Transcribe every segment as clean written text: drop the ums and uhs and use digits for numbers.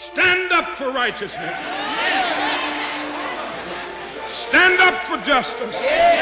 Stand up for righteousness. Stand up for justice.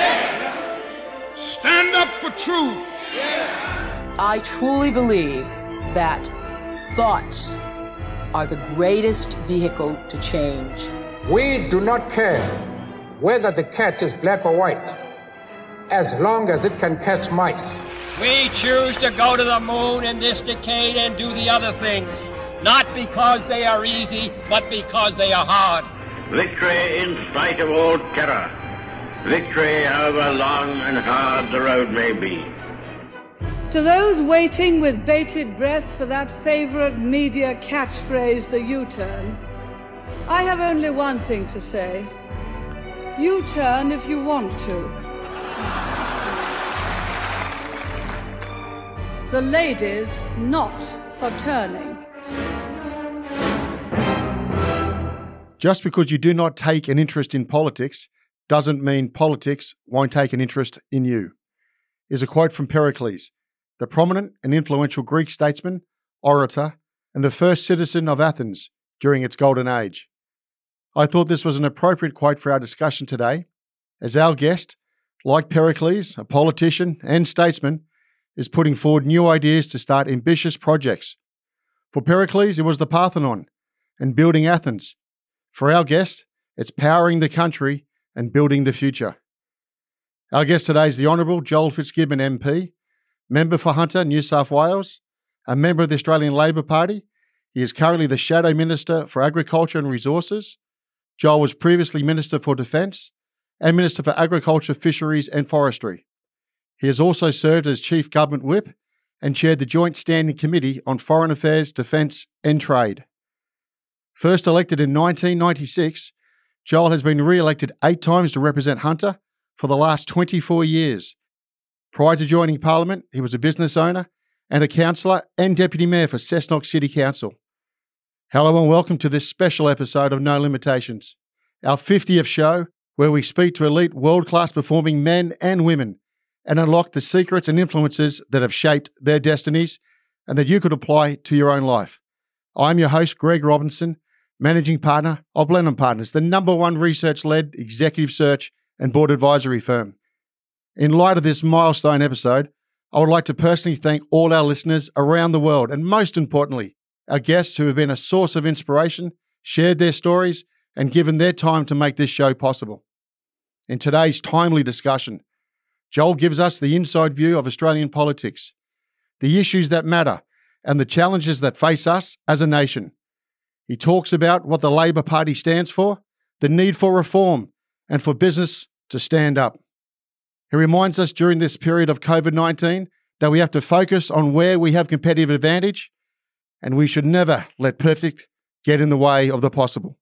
Stand up for truth. I truly believe that thoughts are the greatest vehicle to change. We do not care whether the cat is black or white, as long as it can catch mice. We choose to go to the moon in this decade and do the other things, not because they are easy, but because they are hard. Victory in spite of all terror. Victory however long and hard the road may be. To those waiting with bated breath for that favorite media catchphrase, the U-turn, I have only one thing to say. U-turn if you want to. The ladies not for turning. Just because you do not take an interest in politics doesn't mean politics won't take an interest in you, is a quote from Pericles, the prominent and influential Greek statesman, orator, and the first citizen of Athens during its golden age. I thought this was an appropriate quote for our discussion today, as our guest, like Pericles, a politician and statesman, is putting forward new ideas to start ambitious projects. For Pericles, it was the Parthenon and building Athens. For our guest, it's powering the country and building the future. Our guest today is the Honourable Joel Fitzgibbon MP, member for Hunter, New South Wales, a member of the Australian Labor Party. He is currently the Shadow Minister for Agriculture and Resources. Joel was previously Minister for Defence and Minister for Agriculture, Fisheries and Forestry. He has also served as Chief Government Whip and chaired the Joint Standing Committee on Foreign Affairs, Defence and Trade. First elected in 1996, Joel has been re-elected 8 times to represent Hunter for the last 24 years. Prior to joining Parliament, he was a business owner and a councillor and Deputy Mayor for Cessnock City Council. Hello and welcome to this special episode of No Limitations, our 50th show where we speak to elite world-class performing men and women and unlock the secrets and influences that have shaped their destinies and that you could apply to your own life. I'm your host, Greg Robinson, Managing Partner of Blenheim Partners, the #1 research-led executive search and board advisory firm. In light of this milestone episode, I would like to personally thank all our listeners around the world and most importantly, our guests who have been a source of inspiration, shared their stories, and given their time to make this show possible. In today's timely discussion, Joel gives us the inside view of Australian politics, the issues that matter, and the challenges that face us as a nation. He talks about what the Labor Party stands for, the need for reform, and for business to stand up. He reminds us during this period of COVID-19 that we have to focus on where we have competitive advantage, and we should never let perfect get in the way of the possible.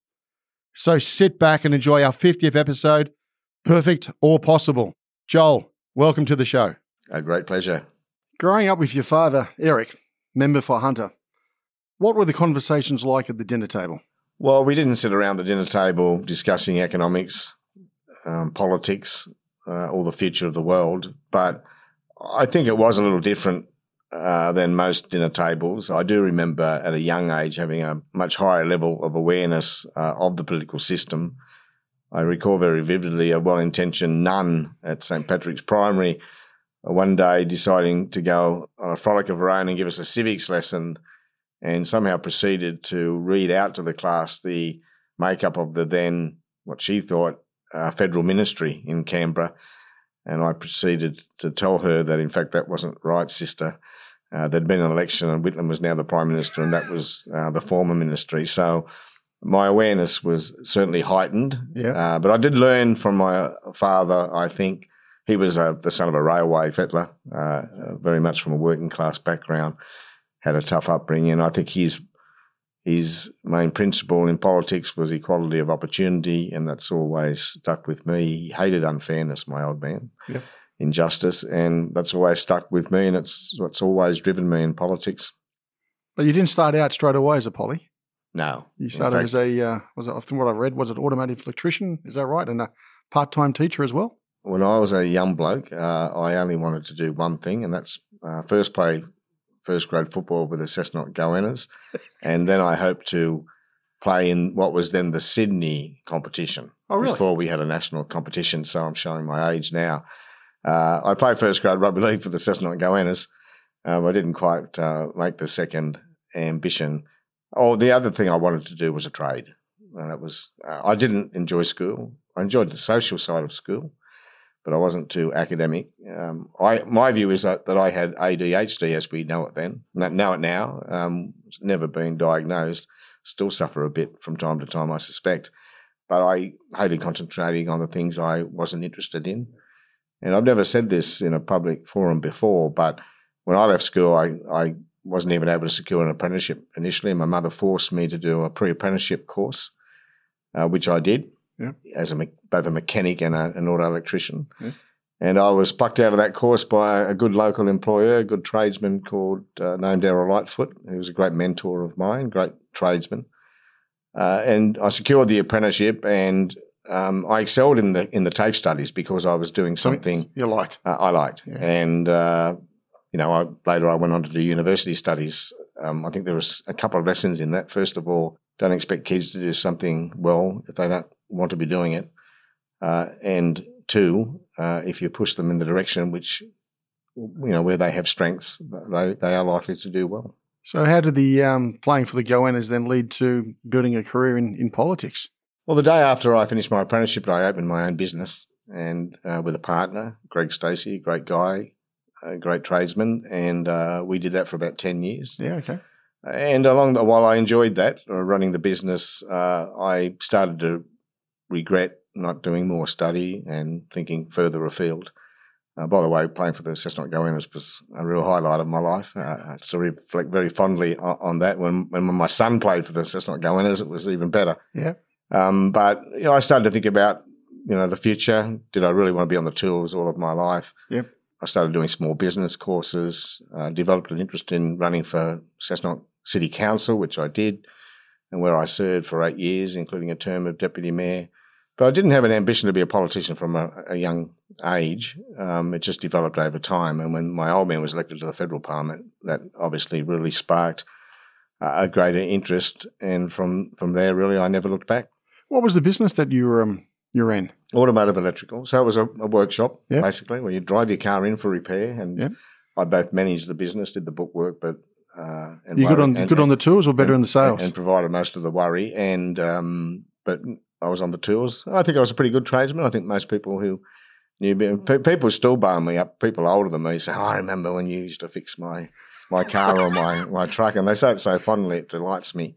So sit back and enjoy our 50th episode, Perfect or Possible. Joel, welcome to the show. A great pleasure. Growing up with your father, Eric, member for Hunter, what were the conversations like at the dinner table? Well, we didn't sit around the dinner table discussing economics, politics, or the future of the world, but I think it was a little different than most dinner tables. I do remember at a young age having a much higher level of awareness of the political system. I recall very vividly a well-intentioned nun at St. Patrick's Primary one day deciding to go on a frolic of her own and give us a civics lesson, and somehow proceeded to read out to the class the makeup of the then, what she thought, federal ministry in Canberra. And I proceeded to tell her that, in fact, that wasn't right, sister. There'd been an election and Whitlam was now the Prime Minister and that was the former ministry. So my awareness was certainly heightened. Yeah. But I did learn from my father, I think. He was the son of a railway fettler, very much from a working class background, had a tough upbringing. And I think his main principle in politics was equality of opportunity, and that's always stuck with me. He hated unfairness, my old man, injustice, and that's always stuck with me, and it's what's always driven me in politics. But you didn't start out straight away as a poly. No. You started as a, was it, from what I read, was it automotive electrician? Is that right? And a part-time teacher as well? When I was a young bloke, I only wanted to do one thing, and that's first play first grade football with the Cessnock Goannas, and then I hoped to play in what was then the Sydney competition. Oh, really? Before we had a national competition, so I'm showing my age now. I played first grade rugby league for the Cessnock Goannas. I didn't quite make the second ambition. Oh, the other thing I wanted to do was a trade. That was I didn't enjoy school. I enjoyed the social side of school, but I wasn't too academic. My view is that I had ADHD as we know it then. Know it now. It's never been diagnosed. Still suffer a bit from time to time, I suspect. But I hated concentrating on the things I wasn't interested in. And I've never said this in a public forum before, but when I left school, I wasn't even able to secure an apprenticeship initially. My mother forced me to do a pre-apprenticeship course, which I did as both a mechanic and an auto electrician. Yeah. And I was plucked out of that course by a good local employer, a good tradesman named Darryl Lightfoot, who was a great mentor of mine, great tradesman. And I secured the apprenticeship, and I excelled in the TAFE studies because I was doing something you liked. I liked, yeah. And later I went on to do university studies. I think there was a couple of lessons in that. First of all, don't expect kids to do something well if they don't want to be doing it, and two, if you push them in the direction which where they have strengths, they are likely to do well. So how did the playing for the Goannas then lead to building a career in politics? Well, the day after I finished my apprenticeship, I opened my own business, and with a partner, Greg Stacey, great guy, a great tradesman, and we did that for about 10 years. Yeah, okay. And while I enjoyed that, running the business, I started to regret not doing more study and thinking further afield. By the way, playing for the Cessnock Goannas was a real highlight of my life. I still reflect very fondly on that. When my son played for the Cessnock Goannas, it was even better. Yeah. But I started to think about the future. Did I really want to be on the tools all of my life? Yep. I started doing small business courses, developed an interest in running for Cessnock City Council, which I did, and where I served for 8 years, including a term of deputy mayor. But I didn't have an ambition to be a politician from a young age. It just developed over time. And when my old man was elected to the federal parliament, that obviously really sparked a greater interest. And from there, really, I never looked back. What was the business that you ran? Automotive electrical. So it was a workshop, basically, where you drive your car in for repair. And I both managed the business, did the bookwork, but you good on the tools or better in the sales? And provided most of the worry. And but I was on the tools. I think I was a pretty good tradesman. I think most people who knew me, people still bar me up, people older than me say, I remember when you used to fix my car or my truck, and they say it so fondly, it delights me.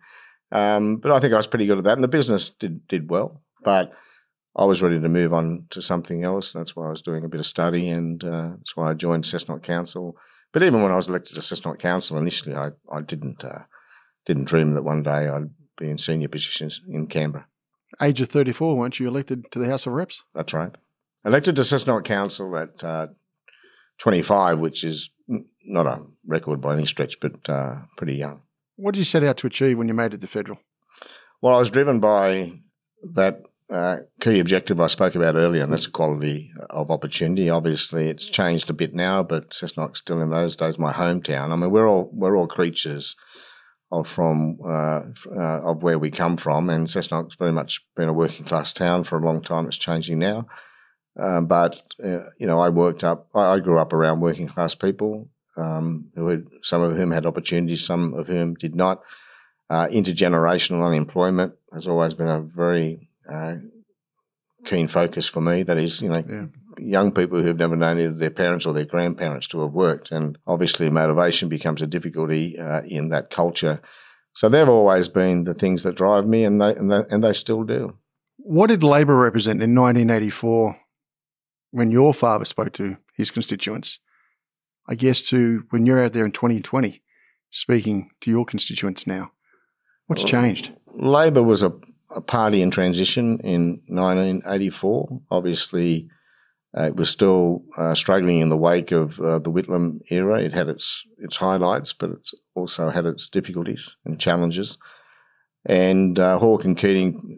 But I think I was pretty good at that, and the business did well. But I was ready to move on to something else. That's why I was doing a bit of study, and that's why I joined Cessnock Council. But even when I was elected to Cessnock Council initially, I didn't dream that one day I'd be in senior positions in Canberra. Age of 34, weren't you elected to the House of Reps? That's right. Elected to Cessnock Council at 25, which is not a record by any stretch, but pretty young. What did you set out to achieve when you made it to federal? Well, I was driven by that key objective I spoke about earlier, and that's equality of opportunity. Obviously, it's changed a bit now, but Cessnock's still in those days my hometown. I mean, we're all creatures of where we come from, and Cessnock's very much been a working class town for a long time. It's changing now, but I grew up around working class people, some of whom had opportunities, some of whom did not. Intergenerational unemployment has always been a very keen focus for me. That is, young people who've never known either their parents or their grandparents to have worked, and obviously motivation becomes a difficulty in that culture. So they've always been the things that drive me, and they still do. What did Labor represent in 1984 when your father spoke to his constituents? I guess to when you're out there in 2020 speaking to your constituents now. What's changed? Labor was a party in transition in 1984. Obviously, it was still struggling in the wake of the Whitlam era. It had its highlights, but it's also had its difficulties and challenges. And Hawke and Keating,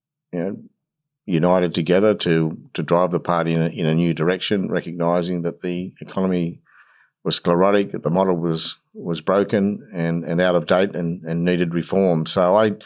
united together to drive the party in a new direction, recognising that the economy was sclerotic, that the model was broken and out of date and needed reform. So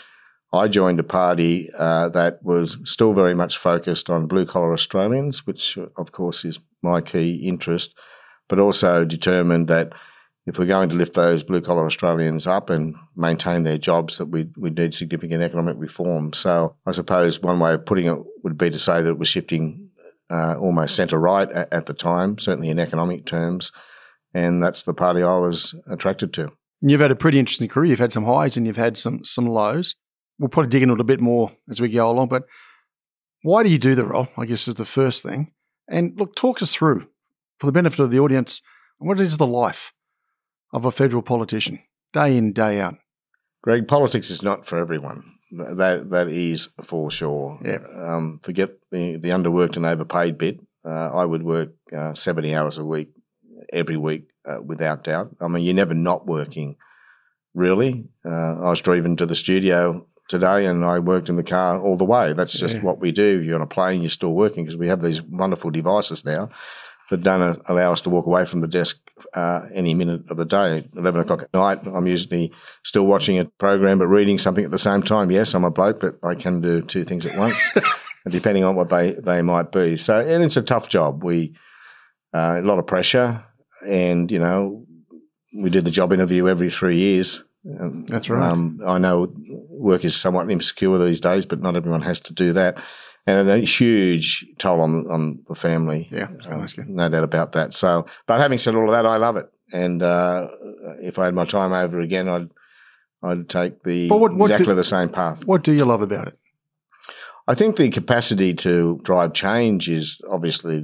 I joined a party that was still very much focused on blue-collar Australians, which, of course, is my key interest, but also determined that if we're going to lift those blue-collar Australians up and maintain their jobs, that we need significant economic reform. So I suppose one way of putting it would be to say that it was shifting almost centre-right at the time, certainly in economic terms, and that's the party I was attracted to. You've had a pretty interesting career. You've had some highs and you've had some lows. We'll probably dig into it a bit more as we go along, but why do you do the role, I guess, is the first thing. And look, talk us through, for the benefit of the audience, what is the life of a federal politician, day in, day out? Greg, politics is not for everyone. That is for sure. Yeah. Forget the underworked and overpaid bit. I would work 70 hours a week, every week, without doubt. I mean, you're never not working, really. I was driven to the studio today and I worked in the car all the way. That's just what we do. You're on a plane, you're still working because we have these wonderful devices now that don't allow us to walk away from the desk any minute of the day. 11 o'clock at night, I'm usually still watching a program but reading something at the same time. Yes, I'm a bloke, but I can do two things at once, depending on what they might be. So, and it's a tough job. A lot of pressure, and, you know, we did the job interview every 3 years. That's right. I know work is somewhat insecure these days, but not everyone has to do that. And a huge toll on the family. Yeah, no doubt about that. So, but having said all of that, I love it. And if I had my time over again, I'd take exactly the same path. What do you love about it? I think the capacity to drive change is obviously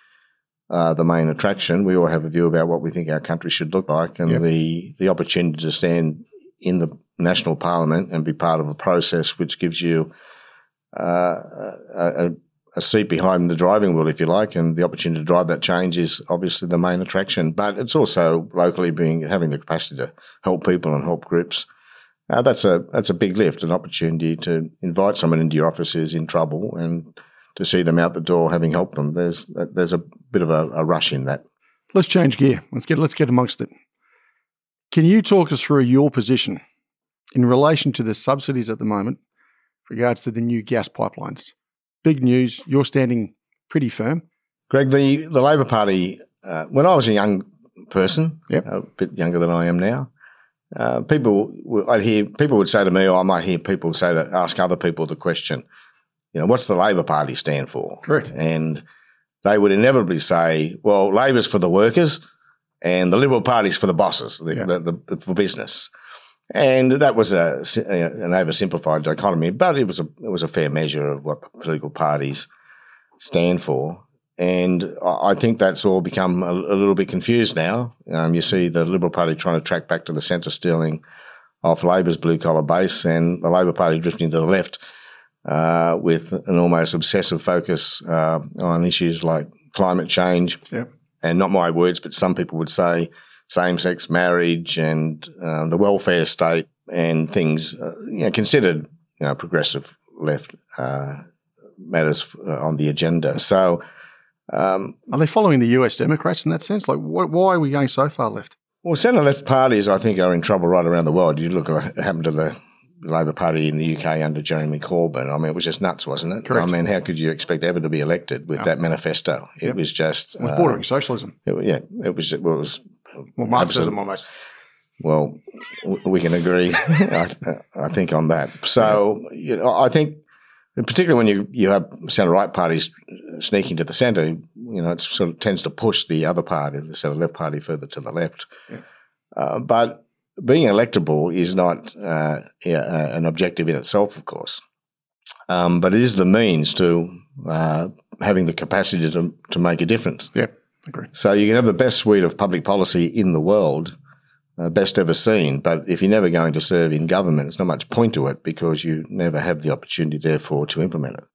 the main attraction. We all have a view about what we think our country should look like, and the opportunity to stand in the national parliament and be part of a process which gives you a seat behind the driving wheel, if you like, and the opportunity to drive that change is obviously the main attraction. But it's also locally having the capacity to help people and help groups. That's a big lift, an opportunity to invite someone into your office who's in trouble and to see them out the door having helped them. There's a bit of a rush in that. Let's change gear. Let's get amongst it. Can you talk us through your position in relation to the subsidies at the moment with regards to the new gas pipelines? Big news. You're standing pretty firm. Greg, the Labor Party, when I was a young person, a bit younger than I am now, people would say to me, or I might hear people ask other people the question, you know, what's the Labor Party stand for? Correct. And they would inevitably say, well, Labor's for the workers and the Liberal Party's for the bosses, for business. And that was an oversimplified dichotomy, but it was a fair measure of what the political parties stand for. And I think that's all become a little bit confused now. You see the Liberal Party trying to track back to the centre stealing off Labor's blue-collar base, and the Labor Party drifting to the left with an almost obsessive focus on issues like climate change. Yep. And not my words, but some people would say same-sex marriage and the welfare state and things considered progressive left matters on the agenda. So are they following the US Democrats in that sense? Like, why are we going so far left? Well, centre-left parties, I think, are in trouble right around the world. You look at what happened to the Labor Party in the UK under Jeremy Corbyn. I mean, it was just nuts, wasn't it? Correct. I mean, how could you expect ever to be elected with that manifesto? It was just... It was bordering socialism. It was Marxism almost. Well, we can agree, I think, on that. So, I think, particularly when you have centre-right parties sneaking to the centre, it sort of tends to push the other party, the centre-left party, further to the left. Yeah. But being electable is not an objective in itself, of course, but it is the means to having the capacity to make a difference. Yeah, agree. So you can have the best suite of public policy in the world, best ever seen, but if you're never going to serve in government, there's not much point to it because you never have the opportunity, therefore, to implement it.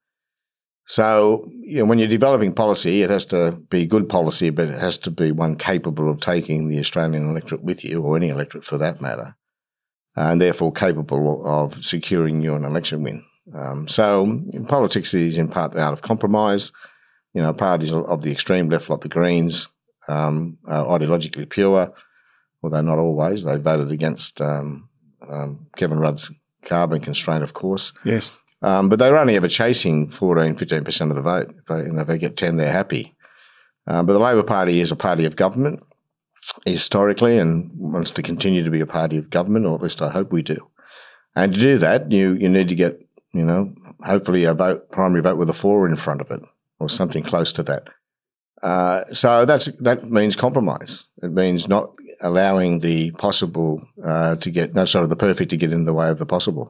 So, when you're developing policy, it has to be good policy, but it has to be one capable of taking the Australian electorate with you, or any electorate for that matter, and therefore capable of securing you an election win. So politics is in part the art of compromise. Parties of the extreme left, like the Greens, are ideologically pure, although not always. They voted against Kevin Rudd's carbon constraint, of course. Yes. But they're only ever chasing 14, 15% of the vote. If they get 10, they're happy. But the Labor Party is a party of government historically and wants to continue to be a party of government, or at least I hope we do. And to do that, you need to get, hopefully a primary vote with a 4 in front of it or something close to that. So that means compromise. It means not allowing the possible the perfect to get in the way of the possible.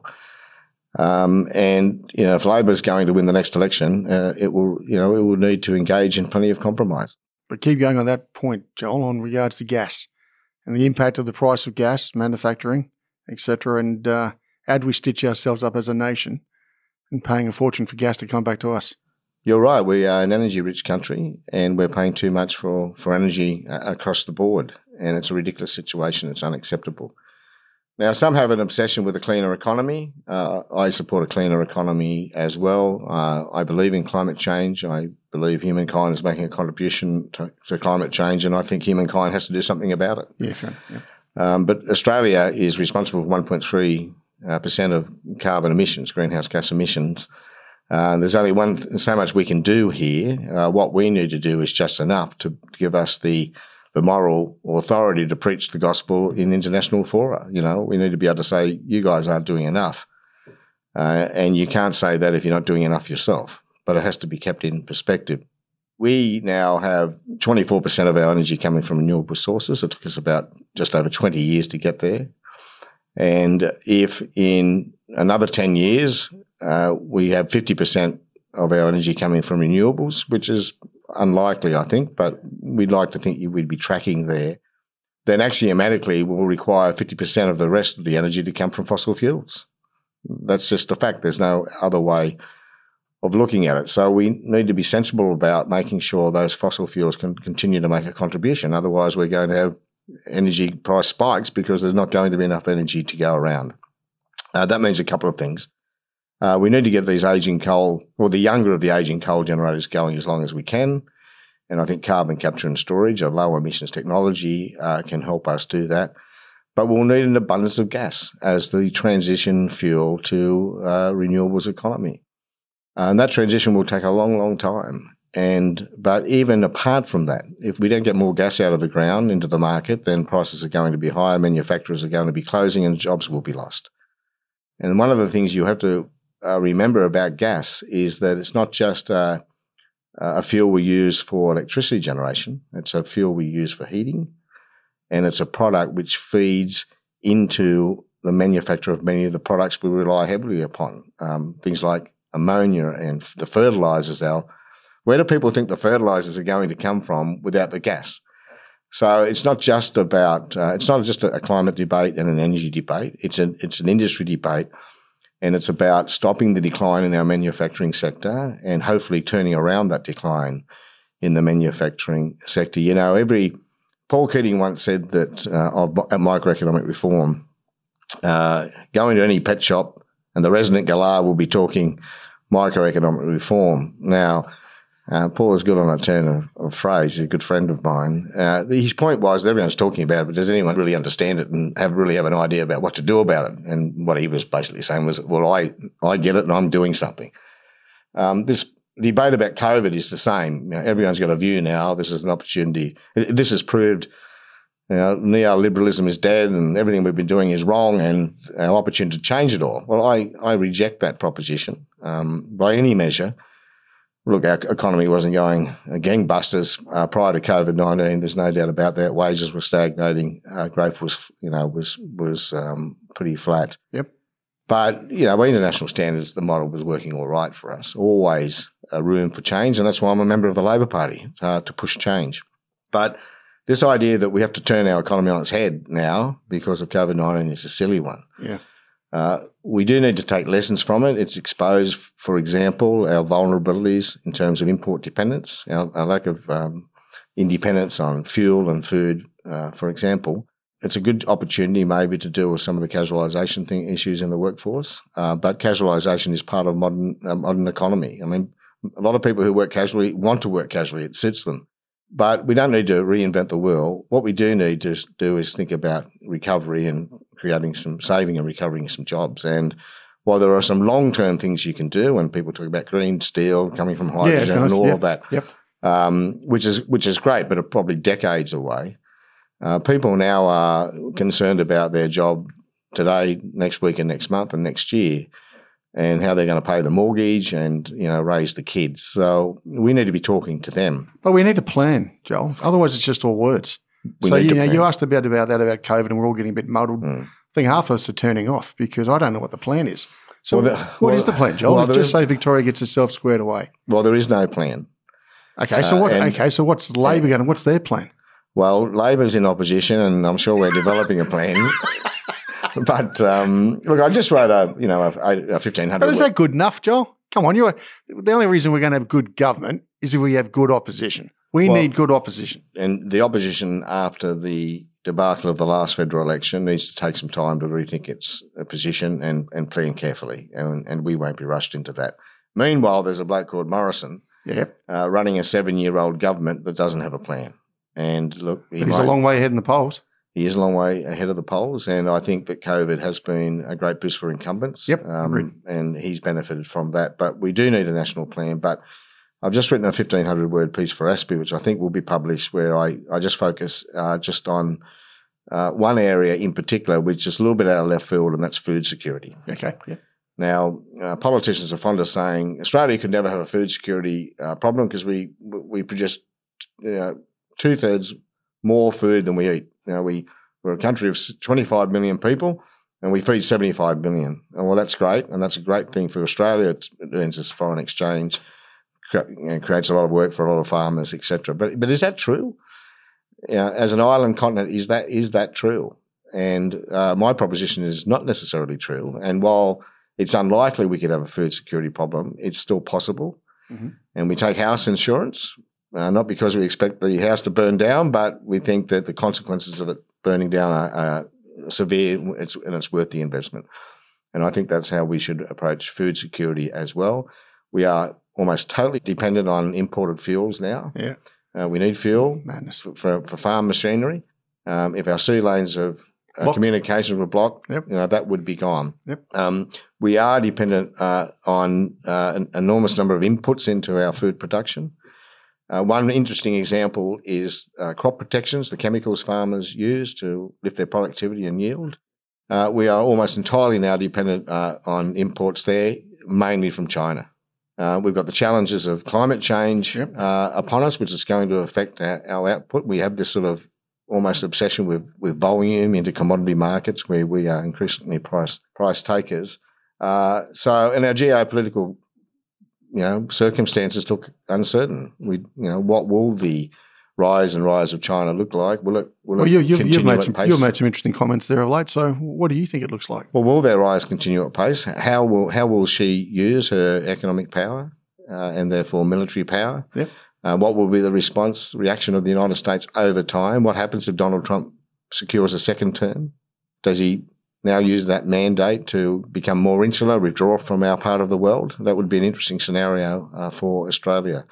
If Labor's going to win the next election, it will need to engage in plenty of compromise. But keep going on that point, Joel, on regards to gas and the impact of the price of gas, manufacturing, etc. And how do we stitch ourselves up as a nation and paying a fortune for gas to come back to us? You're right. We are an energy-rich country, and we're paying too much for energy across the board, and it's a ridiculous situation. It's unacceptable. Now, some have an obsession with a cleaner economy. I support a cleaner economy as well. I believe in climate change. I believe humankind is making a contribution to climate change, and I think humankind has to do something about it. Yeah, fair. Yeah. But Australia is responsible for 1.3% of carbon emissions, greenhouse gas emissions. There's only so much we can do here. What we need to do is just enough to give us the moral authority to preach the gospel in international fora. We need to be able to say, you guys aren't doing enough. And you can't say that if you're not doing enough yourself, but it has to be kept in perspective. We now have 24% of our energy coming from renewable sources. It took us about just over 20 years to get there. And if in another 10 years, we have 50% of our energy coming from renewables, which is unlikely, I think, but we'd like to think we'd be tracking there, then axiomatically we'll require 50% of the rest of the energy to come from fossil fuels. That's just a fact. There's no other way of looking at it. So we need to be sensible about making sure those fossil fuels can continue to make a contribution. Otherwise, we're going to have energy price spikes because there's not going to be enough energy to go around. That means a couple of things. We need to get these aging coal, or the younger of the aging coal generators, going as long as we can. And I think carbon capture and storage, a low emissions technology, can help us do that. But we'll need an abundance of gas as the transition fuel to renewables economy. And that transition will take a long, long time. But even apart from that, if we don't get more gas out of the ground into the market, then prices are going to be higher, manufacturers are going to be closing, and jobs will be lost. And one of the things you have to remember about gas is that it's not just a fuel we use for electricity generation. It's a fuel we use for heating, and it's a product which feeds into the manufacture of many of the products we rely heavily upon, things like ammonia and the fertilizers. Where do people think the fertilizers are going to come from without the gas? So it's not just about it's not just a climate debate and an energy debate. It's an industry debate. And it's about stopping the decline in our manufacturing sector and hopefully turning around that decline in the manufacturing sector. Paul Keating once said that at microeconomic reform, go into any pet shop and the resident galah will be talking microeconomic reform. Now, Paul is good on a turn of phrase. He's a good friend of mine. His point was that everyone's talking about it, but does anyone really understand it and really have an idea about what to do about it? And what he was basically saying was, well, I get it and I'm doing something. This debate about COVID is the same. Everyone's got a view now. This is an opportunity. This has proved neoliberalism is dead and everything we've been doing is wrong and our opportunity to change it all. Well, I reject that proposition by any measure. Look, our economy wasn't going gangbusters prior to COVID-19. There's no doubt about that. Wages were stagnating. Growth was pretty flat. Yep. But, by international standards, the model was working all right for us. Always room for change, and that's why I'm a member of the Labor Party, to push change. But this idea that we have to turn our economy on its head now because of COVID-19 is a silly one. Yeah. We do need to take lessons from it. It's exposed, for example, our vulnerabilities in terms of import dependence, our lack of independence on fuel and food, for example. It's a good opportunity maybe to deal with some of the casualisation issues in the workforce, but casualisation is part of modern economy. I mean, a lot of people who work casually want to work casually. It suits them. But we don't need to reinvent the wheel. What we do need to do is think about recovery and creating some saving and recovering some jobs. And while there are some long-term things you can do, and people talk about green steel coming from hydrogen and all of that, which is great, but are probably decades away. People now are concerned about their job today, next week, and next month, and next year, and how they're going to pay the mortgage and raise the kids. So we need to be talking to them. But we need a plan, Joel. Otherwise, it's just all words. You asked about that about COVID, and we're all getting a bit muddled. I think half of us are turning off because I don't know what the plan is. So what is the plan, Joel? Well, just say Victoria gets herself squared away. Well, there is no plan. Okay, so what? So what's Labor going? What's their plan? Well, Labor's in opposition, and I'm sure we're developing a plan. But look, I just wrote a 1,500. But is that good enough, Joel? Come on, the only reason we're going to have good government is if we have good opposition. We need good opposition. And the opposition, after the debacle of the last federal election, needs to take some time to rethink its position and plan carefully. And we won't be rushed into that. Meanwhile, there's a bloke called Morrison running a 7-year-old government that doesn't have a plan. And look, he's a long way ahead in the polls. He is a long way ahead of the polls, and I think that COVID has been a great boost for incumbents. And he's benefited from that. But we do need a national plan. But I've just written a 1,500-word piece for ASPI, which I think will be published, where I just focus just on one area in particular, which is a little bit out of left field, and that's food security. Okay. Yeah. Now, politicians are fond of saying Australia could never have a food security problem because we produce 2/3 more food than we eat. We're a country of 25 million people, and we feed 75 million. And well, that's great, and that's a great thing for Australia. It earns us foreign exchange, creates a lot of work for a lot of farmers, etc. But is that true? As an island continent, is that true? And my proposition is not necessarily true. And while it's unlikely we could have a food security problem, it's still possible. Mm-hmm. And we take house insurance. Not because we expect the house to burn down, but we think that the consequences of it burning down are severe, and it's worth the investment. And I think that's how we should approach food security as well. We are almost totally dependent on imported fuels now. Yeah, we need fuel for farm machinery. If our sea lanes of communications were blocked, that would be gone. We are dependent on an enormous number of inputs into our food production. One interesting example is crop protections, the chemicals farmers use to lift their productivity and yield. We are almost entirely now dependent on imports there, mainly from China. We've got the challenges of climate change upon us, which is going to affect our output. We have this sort of almost obsession with volume into commodity markets where we are increasingly price takers. And our geopolitical circumstances look uncertain. What will the rise of China look like? You've made some interesting comments there of late. So, what do you think it looks like? Well, will their rise continue at pace? How will she use her economic power and therefore military power? Yep. What will be the reaction of the United States over time? What happens if Donald Trump secures a second term? Does he now use that mandate to become more insular, withdraw from our part of the world? That would be an interesting scenario for Australia.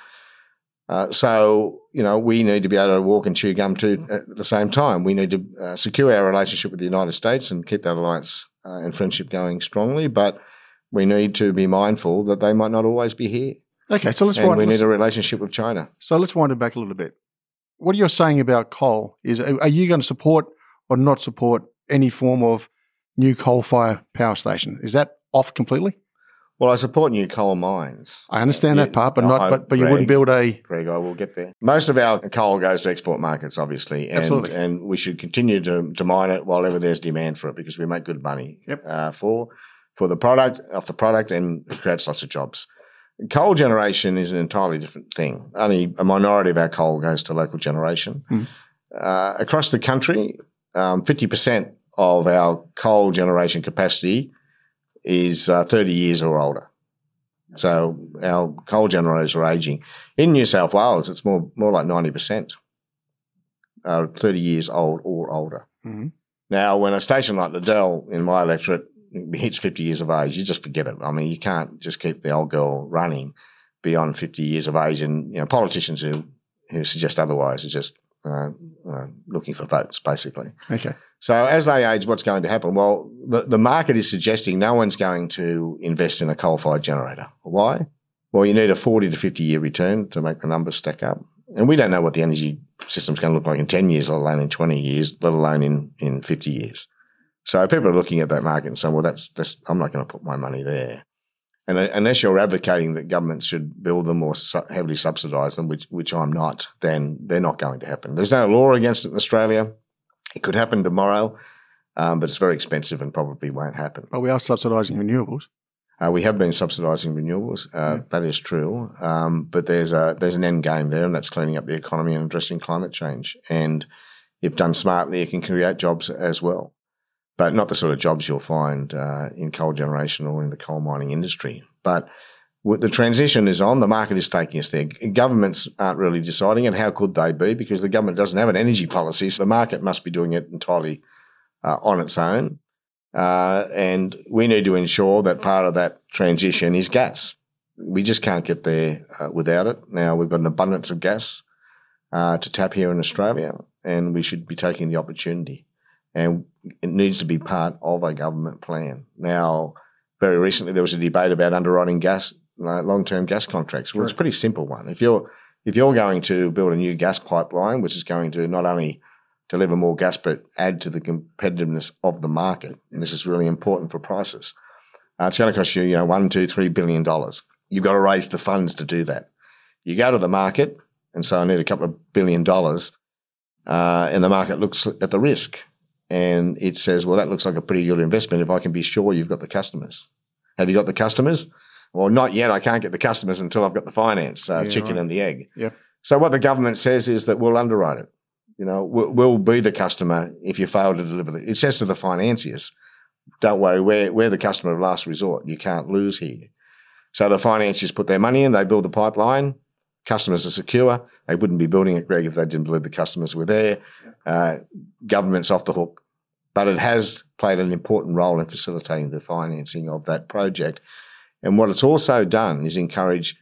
We need to be able to walk and chew gum too at the same time. We need to secure our relationship with the United States and keep that alliance and friendship going strongly, but we need to be mindful that they might not always be here. Okay, so we need a relationship with China. So let's wind it back a little bit. What you're saying about coal is, are you going to support or not support any form of new coal-fired power station? Is that off completely? Well, I support new coal mines. I understand that part, but you wouldn't build a... Greg, I will get there. Most of our coal goes to export markets, obviously, and we should continue to mine it while ever there's demand for it because we make good money for the product, off the product, and it creates lots of jobs. Coal generation is an entirely different thing. Only a minority of our coal goes to local generation. Across the country, 50% of our coal generation capacity is 30 years or older. So our coal generators are aging. In New South Wales, it's more like 90%, 30 years old or older. Mm-hmm. Now, when a station like Liddell in my electorate hits 50 years of age, you just forget it. I mean, you can't just keep the old girl running beyond 50 years of age. And politicians who suggest otherwise are just looking for votes, basically. Okay. So as they age, what's going to happen? Well, the market is suggesting no one's going to invest in a coal-fired generator. Why? Well, you need a 40 to 50-year return to make the numbers stack up. And we don't know what the energy system's going to look like in 10 years, let alone in 20 years, let alone in 50 years. So people are looking at that market and saying, well, that's I'm not going to put my money there. And unless you're advocating that governments should build them or heavily subsidise them, which I'm not, then they're not going to happen. There's no law against it in Australia. It could happen tomorrow, but it's very expensive and probably won't happen. But we are subsidising renewables. We have been subsidising renewables. That is true. But there's an end game there, and that's cleaning up the economy and addressing climate change. And if done smartly, it can create jobs as well. But not the sort of jobs you'll find in coal generation or in the coal mining industry. But the transition is on. The market is taking us there. Governments aren't really deciding it. How could they be? Because the government doesn't have an energy policy, so the market must be doing it entirely on its own. And we need to ensure that part of that transition is gas. We just can't get there without it. Now, we've got an abundance of gas to tap here in Australia, and we should be taking the opportunity. And it needs to be part of a government plan. Now, very recently there was a debate about underwriting gas, long-term gas contracts. Well, It's a pretty simple one. If you're going to build a new gas pipeline, which is going to not only deliver more gas but add to the competitiveness of the market, and this is really important for prices, it's going to cost you, $1, $2, $3 billion. You've got to raise the funds to do that. You go to the market and say, I need a couple of $1 billion, and the market looks at the risk. And it says, well, that looks like a pretty good investment if I can be sure you've got the customers. Have you got the customers? Well, not yet. I can't get the customers until I've got the finance, chicken and the egg. Yep. So what the government says is that we'll underwrite it. We'll be the customer if you fail to deliver it. It says to the financiers, don't worry, we're the customer of last resort. You can't lose here. So the financiers put their money in, they build the pipeline. Customers are secure. They wouldn't be building it, Greg, if they didn't believe the customers were there. Government's off the hook. But it has played an important role in facilitating the financing of that project. And what it's also done is encourage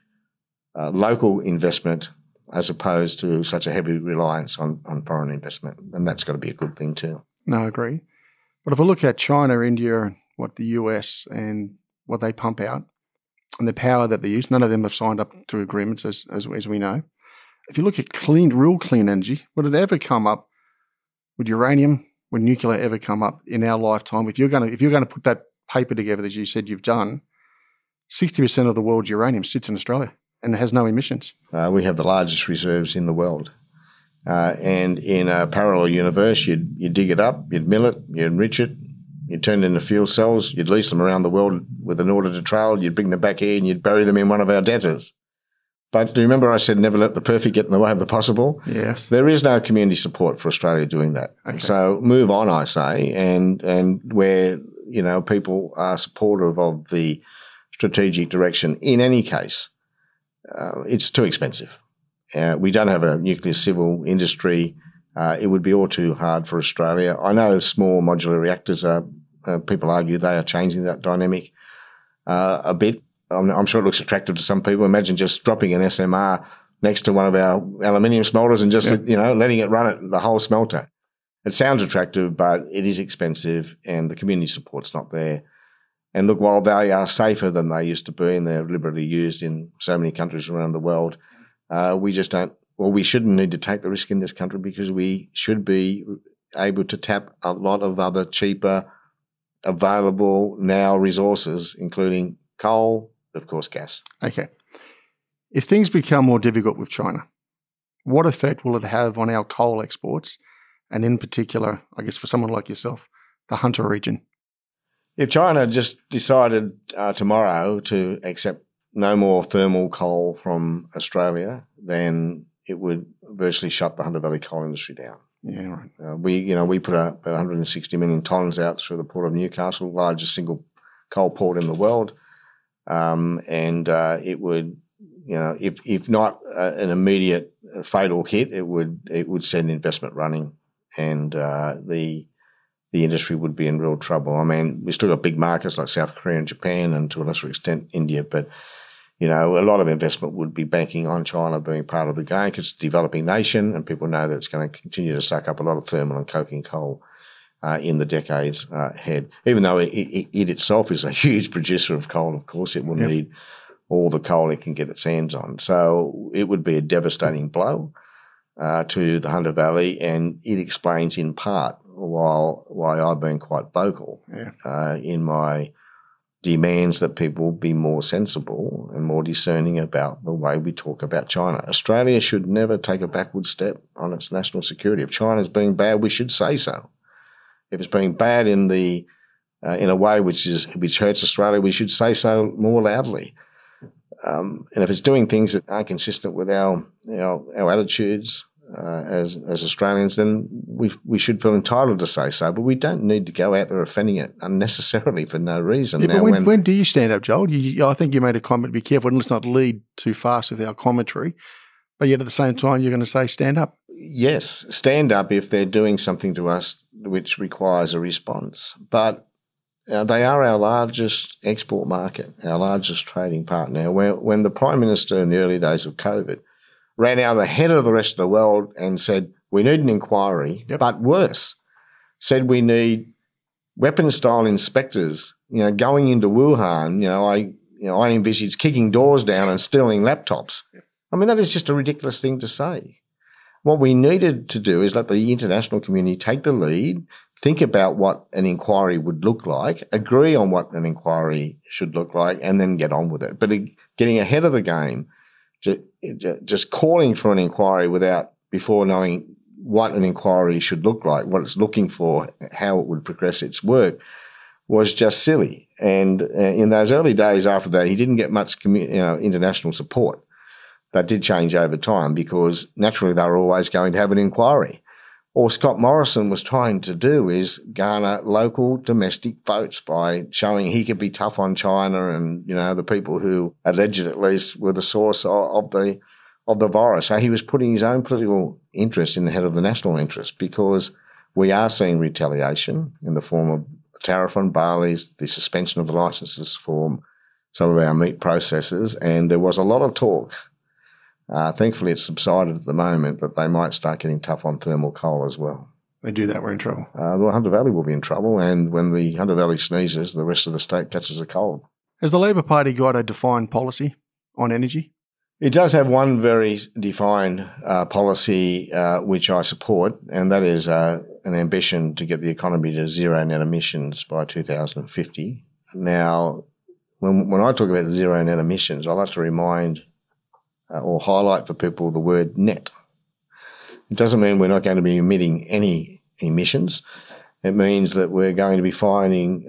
local investment as opposed to such a heavy reliance on foreign investment. And that's got to be a good thing too. No, I agree. But if I look at China, India, what the US and what they pump out and the power that they use, none of them have signed up to agreements as we know. If you look at real clean energy, would it ever come up? Would uranium, would nuclear ever come up in our lifetime? If you're going to put that paper together, as you said you've done, 60% of the world's uranium sits in Australia and has no emissions. We have the largest reserves in the world. And in a parallel universe, you'd dig it up, you'd mill it, you'd enrich it, you'd turn it into fuel cells, you'd lease them around the world with an order to trail, you'd bring them back here and you'd bury them in one of our deserts. But do you remember I said never let the perfect get in the way of the possible? Yes. There is no community support for Australia doing that. Okay. So move on, I say, and where, people are supportive of the strategic direction. In any case, it's too expensive. We don't have a nuclear civil industry. It would be all too hard for Australia. I know small modular reactors people argue they are changing that dynamic a bit. I'm sure it looks attractive to some people. Imagine just dropping an SMR next to one of our aluminium smelters and just, letting it run at the whole smelter. It sounds attractive, but it is expensive and the community support's not there. And look, while they are safer than they used to be and they're liberally used in so many countries around the world, we shouldn't need to take the risk in this country because we should be able to tap a lot of other cheaper, available now resources, including coal, of course, gas. Okay. If things become more difficult with China, what effect will it have on our coal exports and in particular, I guess for someone like yourself, the Hunter region? If China just decided tomorrow to accept no more thermal coal from Australia, then it would virtually shut the Hunter Valley coal industry down. Yeah, right. We put about 160 million tonnes out through the port of Newcastle, largest single coal port in the world. It would, if not an immediate fatal hit, it would send investment running, and the industry would be in real trouble. I mean, we still got big markets like South Korea and Japan, and to a lesser extent India. But a lot of investment would be banking on China being part of the game because it's a developing nation and people know that it's going to continue to suck up a lot of thermal and coking coal in the decades ahead. Even though it itself is a huge producer of coal, of course, it will need all the coal it can get its hands on. So it would be a devastating blow to the Hunter Valley, and it explains in part why I've been quite vocal in my demands that people be more sensible and more discerning about the way we talk about China. Australia should never take a backward step on its national security. If China's being bad, we should say so. If it's being bad in a way which hurts Australia, we should say so more loudly. And if it's doing things that aren't consistent with our attitudes as Australians, then we should feel entitled to say so. But we don't need to go out there offending it unnecessarily for no reason. Yeah, now, but when do you stand up, Joel? I think you made a comment, be careful and let's not lead too fast with our commentary. But yet at the same time, you're going to say stand up. Yes, stand up if they're doing something to us which requires a response. But they are our largest export market, our largest trading partner. When the Prime Minister in the early days of COVID ran out ahead of the rest of the world and said, we need an inquiry, but worse, said we need weapons-style inspectors, going into Wuhan, I envisaged kicking doors down and stealing laptops. I mean, that is just a ridiculous thing to say. What we needed to do is let the international community take the lead, think about what an inquiry would look like, agree on what an inquiry should look like, and then get on with it. But getting ahead of the game, just calling for an inquiry before knowing what an inquiry should look like, what it's looking for, how it would progress its work, was just silly. And in those early days after that, he didn't get much international support. That did change over time because naturally they were always going to have an inquiry. All Scott Morrison was trying to do is garner local domestic votes by showing he could be tough on China and, the people who alleged at least were the source of the virus. So he was putting his own political interest in the head of the national interest because we are seeing retaliation in the form of tariff on barleys, the suspension of the licenses for some of our meat processors, and there was a lot of talk. Thankfully, it's subsided at the moment that they might start getting tough on thermal coal as well. They do that, we're in trouble. The Hunter Valley will be in trouble, and when the Hunter Valley sneezes, the rest of the state catches a cold. Has the Labor Party got a defined policy on energy? It does have one very defined policy which I support, and that is an ambition to get the economy to zero net emissions by 2050. Now, when I talk about zero net emissions, I like to remind or highlight for people the word net. It doesn't mean we're not going to be emitting any emissions. It means that we're going to be finding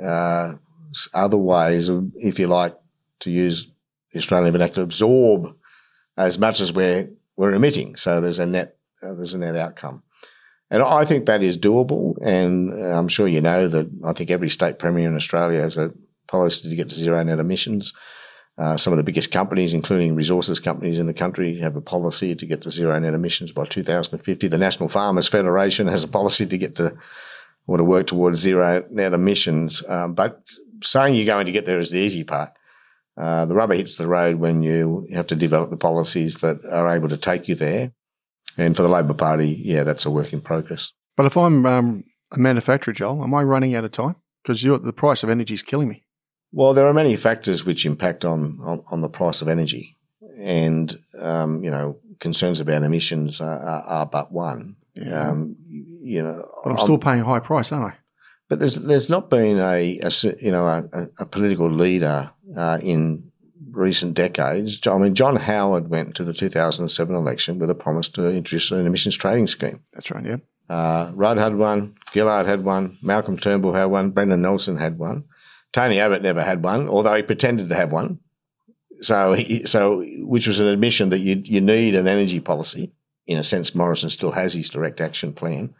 other ways, if you like, to use the Australian vernacular, absorb as much as we're emitting. So there's a net outcome. And I think that is doable. And I'm sure you know that I think every state premier in Australia has a policy to get to zero net emissions. Some of the biggest companies, including resources companies in the country, have a policy to get to zero net emissions by 2050. The National Farmers Federation has a policy to work towards zero net emissions. But saying you're going to get there is the easy part. The rubber hits the road when you have to develop the policies that are able to take you there. And for the Labor Party, that's a work in progress. But if I'm a manufacturer, Joel, am I running out of time? Because the price of energy is killing me. Well, there are many factors which impact on the price of energy, and concerns about emissions are but one. Yeah. But I'm still paying a high price, aren't I? But there's not been a political leader in recent decades. I mean, John Howard went to the 2007 election with a promise to introduce an emissions trading scheme. That's right. Yeah. Rudd had one, Gillard had one, Malcolm Turnbull had one, Brendan Nelson had one. Tony Abbott never had one, although he pretended to have one. So which was an admission that you need an energy policy. In a sense, Morrison still has his direct action plan.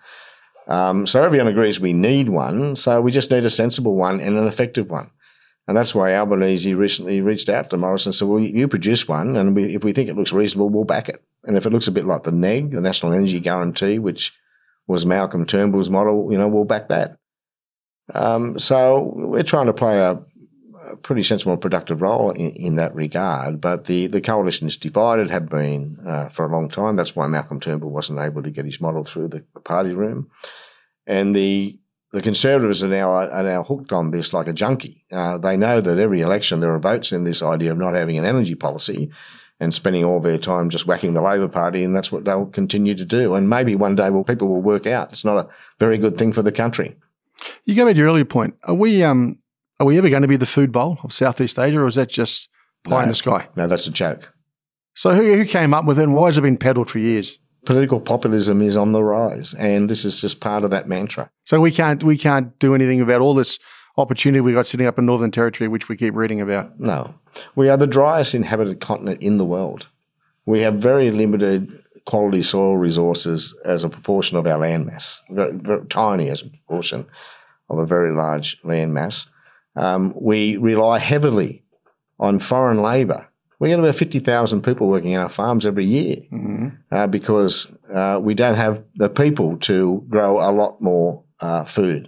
So everyone agrees we need one. So we just need a sensible one and an effective one. And that's why Albanese recently reached out to Morrison and said, well, you produce one, and if we think it looks reasonable, we'll back it. And if it looks a bit like the NEG, the National Energy Guarantee, which was Malcolm Turnbull's model, we'll back that. So we're trying to play a pretty sensible and productive role in that regard. But the coalition is divided, have been for a long time. That's why Malcolm Turnbull wasn't able to get his model through the party room. And the Conservatives are now hooked on this like a junkie. They know that every election there are votes in this idea of not having an energy policy and spending all their time just whacking the Labor Party, and that's what they'll continue to do. And maybe one day people will work out it's not a very good thing for the country. You go back to your earlier point. Are we ever going to be the food bowl of Southeast Asia, or is that just pie in the sky? No, that's a joke. So who came up with it, and why has it been peddled for years? Political populism is on the rise, and this is just part of that mantra. So we can't do anything about all this opportunity we got sitting up in Northern Territory, which we keep reading about. No. We are the driest inhabited continent in the world. We have very limited quality soil resources as a proportion of our land mass, very, very tiny as a proportion of a very large land mass. We rely heavily on foreign labour. We get about 50,000 people working in our farms every year because we don't have the people to grow a lot more food.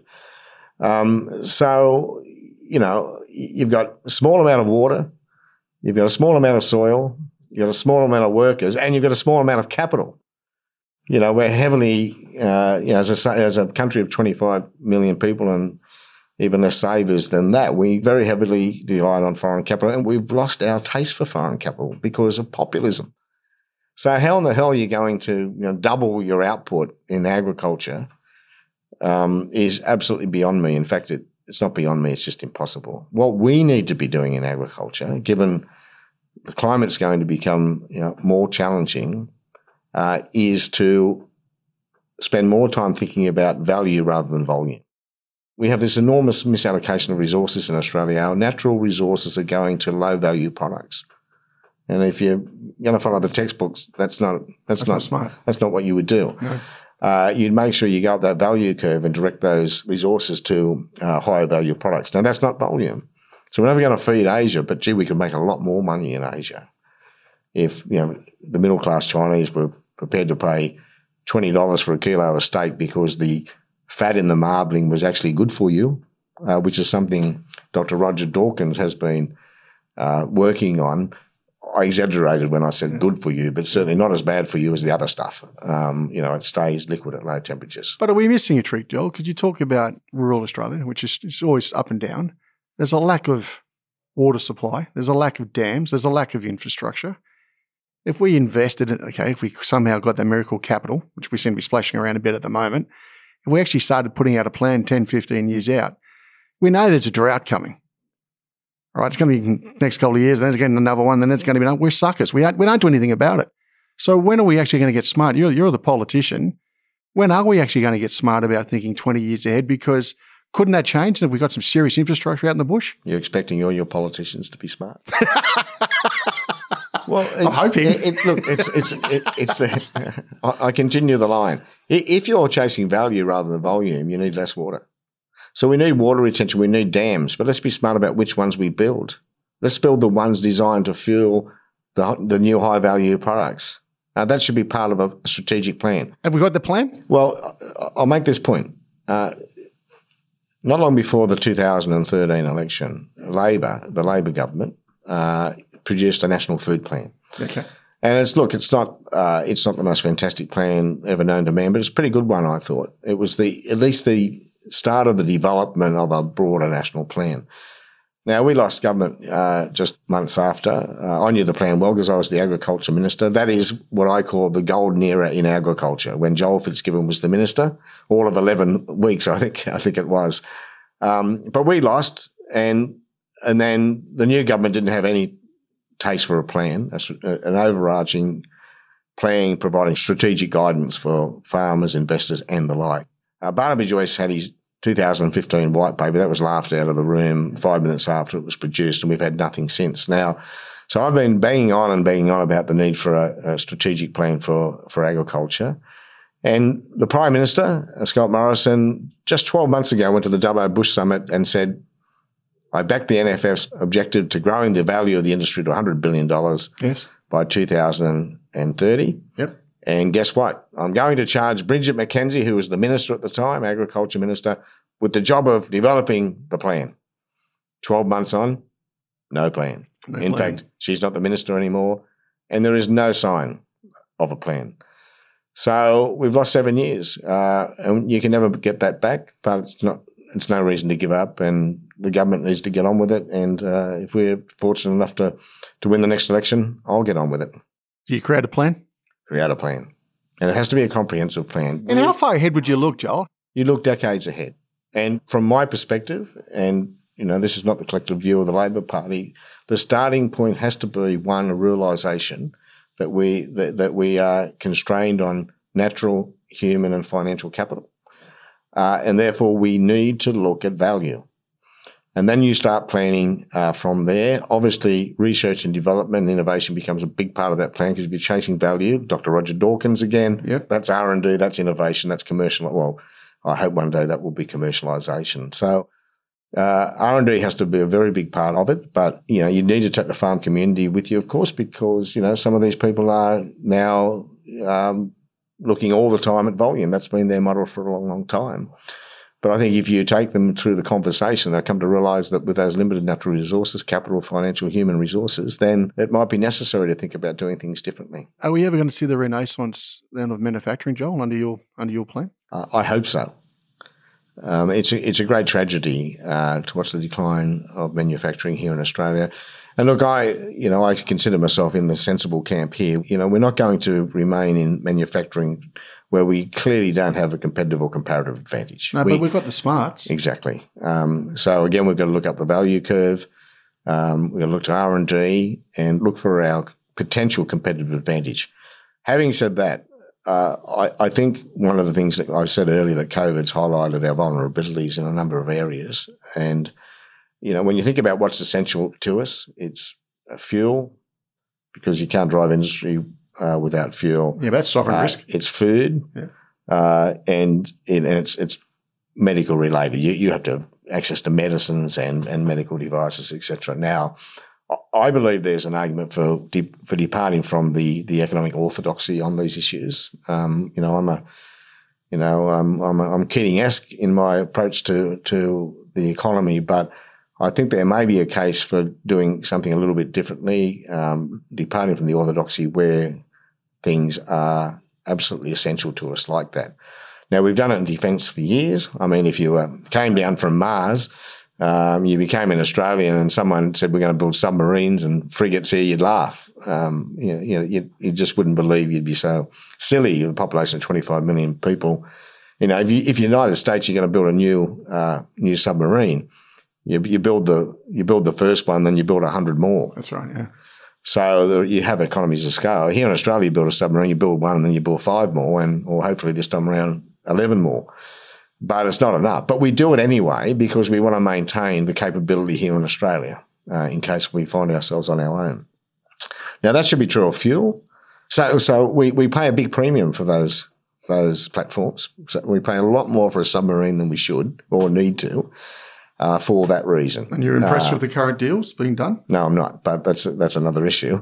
So, you've got a small amount of water, you've got a small amount of soil, you've got a small amount of workers, and you've got a small amount of capital. We're heavily, as a country of 25 million people and even less savers than that, we very heavily rely on foreign capital, and we've lost our taste for foreign capital because of populism. So how in the hell are you going to double your output in agriculture is absolutely beyond me. In fact, it's not beyond me, it's just impossible. What we need to be doing in agriculture, given the climate's going to become more challenging, is to spend more time thinking about value rather than volume. We have this enormous misallocation of resources in Australia. Our natural resources are going to low-value products. And if you're going to follow the textbooks, that's not smart. That's not what you would do. No. You'd make sure you go up that value curve and direct those resources to higher value products. Now, that's not volume. So we're never going to feed Asia, but, gee, we could make a lot more money in Asia if the middle-class Chinese were prepared to pay $20 for a kilo of steak because the fat in the marbling was actually good for you, which is something Dr. Roger Dawkins has been working on. I exaggerated when I said good for you, but certainly not as bad for you as the other stuff. It stays liquid at low temperatures. But are we missing a trick, Joel? Could you talk about rural Australia, which is always up and down? There's a lack of water supply. There's a lack of dams. There's a lack of infrastructure. If we invested in, if we somehow got that miracle capital, which we seem to be splashing around a bit at the moment, if we actually started putting out a plan 10, 15 years out, we know there's a drought coming. All right, it's going to be next couple of years, then there's going to be another one, then it's going to be another. We're suckers. We don't do anything about it. So when are we actually going to get smart? You're the politician. When are we actually going to get smart about thinking 20 years ahead? Because couldn't that change if we got some serious infrastructure out in the bush? You're expecting all your politicians to be smart. Well, I'm hoping. I continue the line. If you're chasing value rather than volume, you need less water. So we need water retention, we need dams, but let's be smart about which ones we build. Let's build the ones designed to fuel the new high-value products. That should be part of a strategic plan. Have we got the plan? Well, I'll make this point. Not long before the 2013 election, the Labor government, produced a national food plan. Okay. And it's not the most fantastic plan ever known to man, but it's a pretty good one, I thought. It was at least the start of the development of a broader national plan. Now, we lost government just months after. I knew the plan well because I was the agriculture minister. That is what I call the golden era in agriculture, when Joel Fitzgibbon was the minister, all of 11 weeks, I think it was. But we lost, and then the new government didn't have any taste for a plan, an overarching plan providing strategic guidance for farmers, investors and the like. Barnaby Joyce had his 2015 white paper. That was laughed out of the room 5 minutes after it was produced, and we've had nothing since. Now, so I've been banging on about the need for a strategic plan for agriculture. And the Prime Minister, Scott Morrison, just 12 months ago went to the Dubbo Bush Summit and said, I backed the NFF's objective to growing the value of the industry to $100 billion by 2030. Yep. And guess what? I'm going to charge Bridget McKenzie, who was the minister at the time, agriculture minister, with the job of developing the plan. 12 months on, No plan. In fact, she's not the minister anymore, and there is no sign of a plan. So we've lost 7 years, and you can never get that back, but it's no reason to give up, and the government needs to get on with it. And if we're fortunate enough to win the next election, I'll get on with it. Do you create a plan? Create a plan. And it has to be a comprehensive plan. And how far ahead would you look, Joel? You look decades ahead. And from my perspective, and this is not the collective view of the Labor Party, the starting point has to be, one, a realisation that we are constrained on natural, human and financial capital. And therefore we need to look at value. And then you start planning from there. Obviously, research and development and innovation becomes a big part of that plan, because if you're chasing value, Dr. Roger Dawkins again, that's R&D, that's innovation, that's commercial. Well, I hope one day that will be commercialisation. So R&D has to be a very big part of it, but you need to take the farm community with you, of course, because some of these people are now looking all the time at volume. That's been their model for a long, long time. But I think if you take them through the conversation, they'll come to realise that with those limited natural resources, capital, financial, human resources, then it might be necessary to think about doing things differently. Are we ever going to see the renaissance then of manufacturing, Joel, under your plan? I hope so. It's a great tragedy to watch the decline of manufacturing here in Australia. And look, I consider myself in the sensible camp here. We're not going to remain in manufacturing where we clearly don't have a competitive or comparative advantage. No, but we've got the smarts. Exactly. So again, we've got to look up the value curve. We've got to look to R&D and look for our potential competitive advantage. Having said that, I think one of the things that I said earlier, that COVID's highlighted our vulnerabilities in a number of areas. And, when you think about what's essential to us, it's fuel, because you can't drive industry without fuel. Yeah, that's sovereign risk. It's food, and it's medical related. You have to have access to medicines and medical devices, etc. Now, I believe there's an argument for departing from the economic orthodoxy on these issues. I'm Keating-esque in my approach to the economy, but I think there may be a case for doing something a little bit differently, departing from the orthodoxy where things are absolutely essential to us like that. Now, we've done it in defence for years. I mean, if you came down from Mars, you became an Australian and someone said we're going to build submarines and frigates here, you'd laugh. You just wouldn't believe, you'd be so silly. The population of 25 million people. If the United States, you're going to build a new submarine, you build the first one, then you build 100 more. That's right, yeah. So you have economies of scale. Here in Australia, you build a submarine, you build one, and then you build 5 more, or hopefully this time around 11 more. But it's not enough. But we do it anyway because we want to maintain the capability here in Australia in case we find ourselves on our own. Now, that should be true of fuel. So we pay a big premium for those platforms. So we pay a lot more for a submarine than we should or need to. For that reason. And you're impressed with the current deals being done? No, I'm not, but that's another issue.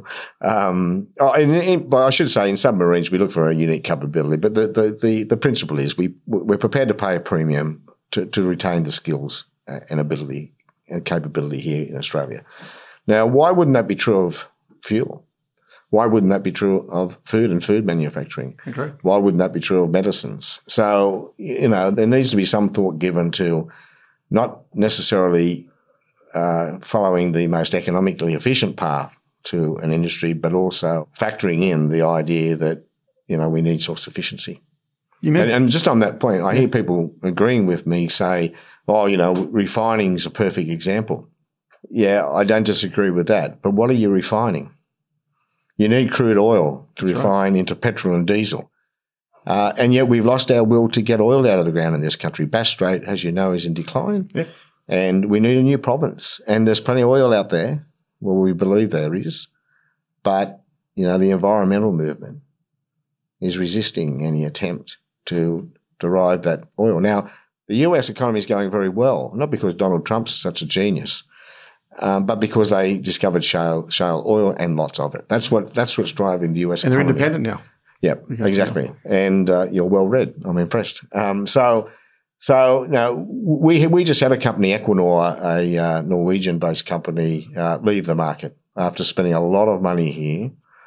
But I should say in submarines we look for a unique capability, but the principle is we're prepared to pay a premium to retain the skills and ability and capability here in Australia. Now, why wouldn't that be true of fuel? Why wouldn't that be true of food and food manufacturing? Okay. Why wouldn't that be true of medicines? So, there needs to be some thought given to not necessarily following the most economically efficient path to an industry, but also factoring in the idea that, we need self-sufficiency. And just on that point, I hear people agreeing with me say, refining's a perfect example. Yeah, I don't disagree with that. But what are you refining? You need crude oil to refine into petrol and diesel. And yet we've lost our will to get oil out of the ground in this country. Bass Strait, as you know, is in decline. Yep. And we need a new province. And there's plenty of oil out there. Well, we believe there is. But, the environmental movement is resisting any attempt to derive that oil. Now, the US economy is going very well, not because Donald Trump's such a genius, but because they discovered shale oil and lots of it. That's what's driving the US economy. And they're independent now. Yep, exactly. And you're well read. I'm impressed. So So now we just had a company, Equinor, a Norwegian-based company, leave the market after spending a lot of money here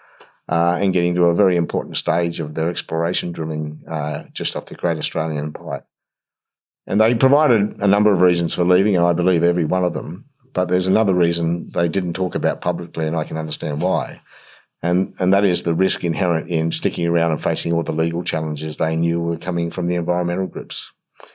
and getting to a very important stage of their exploration drilling just off the Great Australian Bight. And they provided a number of reasons for leaving, and I believe every one of them. But there's another reason they didn't talk about publicly, and I can understand why. And that is the risk inherent in sticking around and facing all the legal challenges they knew were coming from the environmental groups.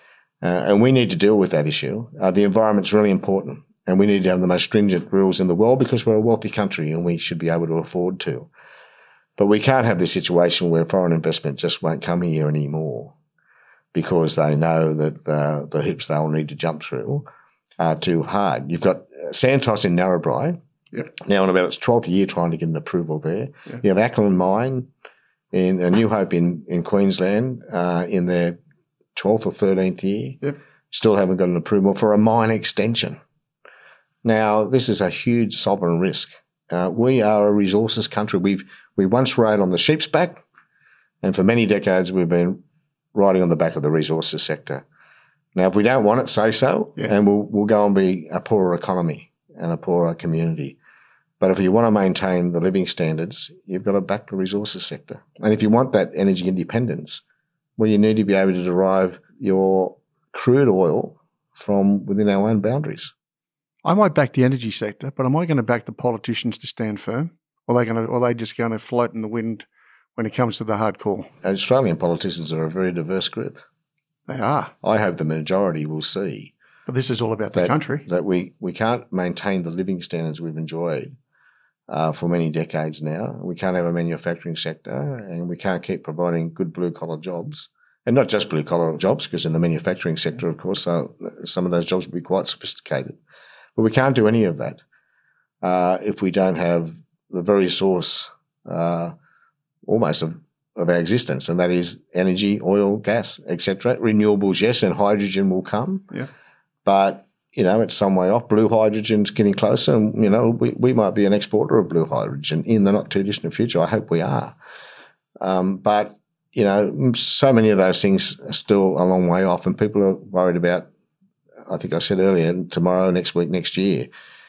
And we need to deal with that issue. The environment's really important, and we need to have the most stringent rules in the world because we're a wealthy country and we should be able to afford to. But we can't have this situation where foreign investment just won't come here anymore because they know that the hoops they'll need to jump through are too hard. You've got Santos in Narrabri, now in about its 12th year trying to get an approval there. Yep. You have Acland Mine in New Hope in Queensland in their 12th or 13th year, still haven't got an approval for a mine extension. Now, this is a huge sovereign risk. We are a resources country. We once rode on the sheep's back, and for many decades we've been riding on the back of the resources sector. Now, if we don't want it, say so, and we'll go and be a poorer economy and a poorer community. But if you want to maintain the living standards, you've got to back the resources sector. And if you want that energy independence, well, you need to be able to derive your crude oil from within our own boundaries. I might back the energy sector, but am I going to back the politicians to stand firm? Or are they just going to float in the wind when it comes to the hard call? Australian politicians are a very diverse group. They are. I hope the majority will see. But this is all about the country. That we can't maintain the living standards we've enjoyed for many decades now. We can't have a manufacturing sector, and we can't keep providing good blue-collar jobs. And not just blue-collar jobs, because in the manufacturing sector, of course, some of those jobs will be quite sophisticated. But we can't do any of that if we don't have the very source almost of our existence, and that is energy, oil, gas, etc. Renewables, yes, and hydrogen will come. Yeah. But, it's some way off. Blue hydrogen's getting closer, and, we might be an exporter of blue hydrogen in the not-too-distant future. I hope we are. But, so many of those things are still a long way off, and people are worried about, I think I said earlier, tomorrow, next week, next year.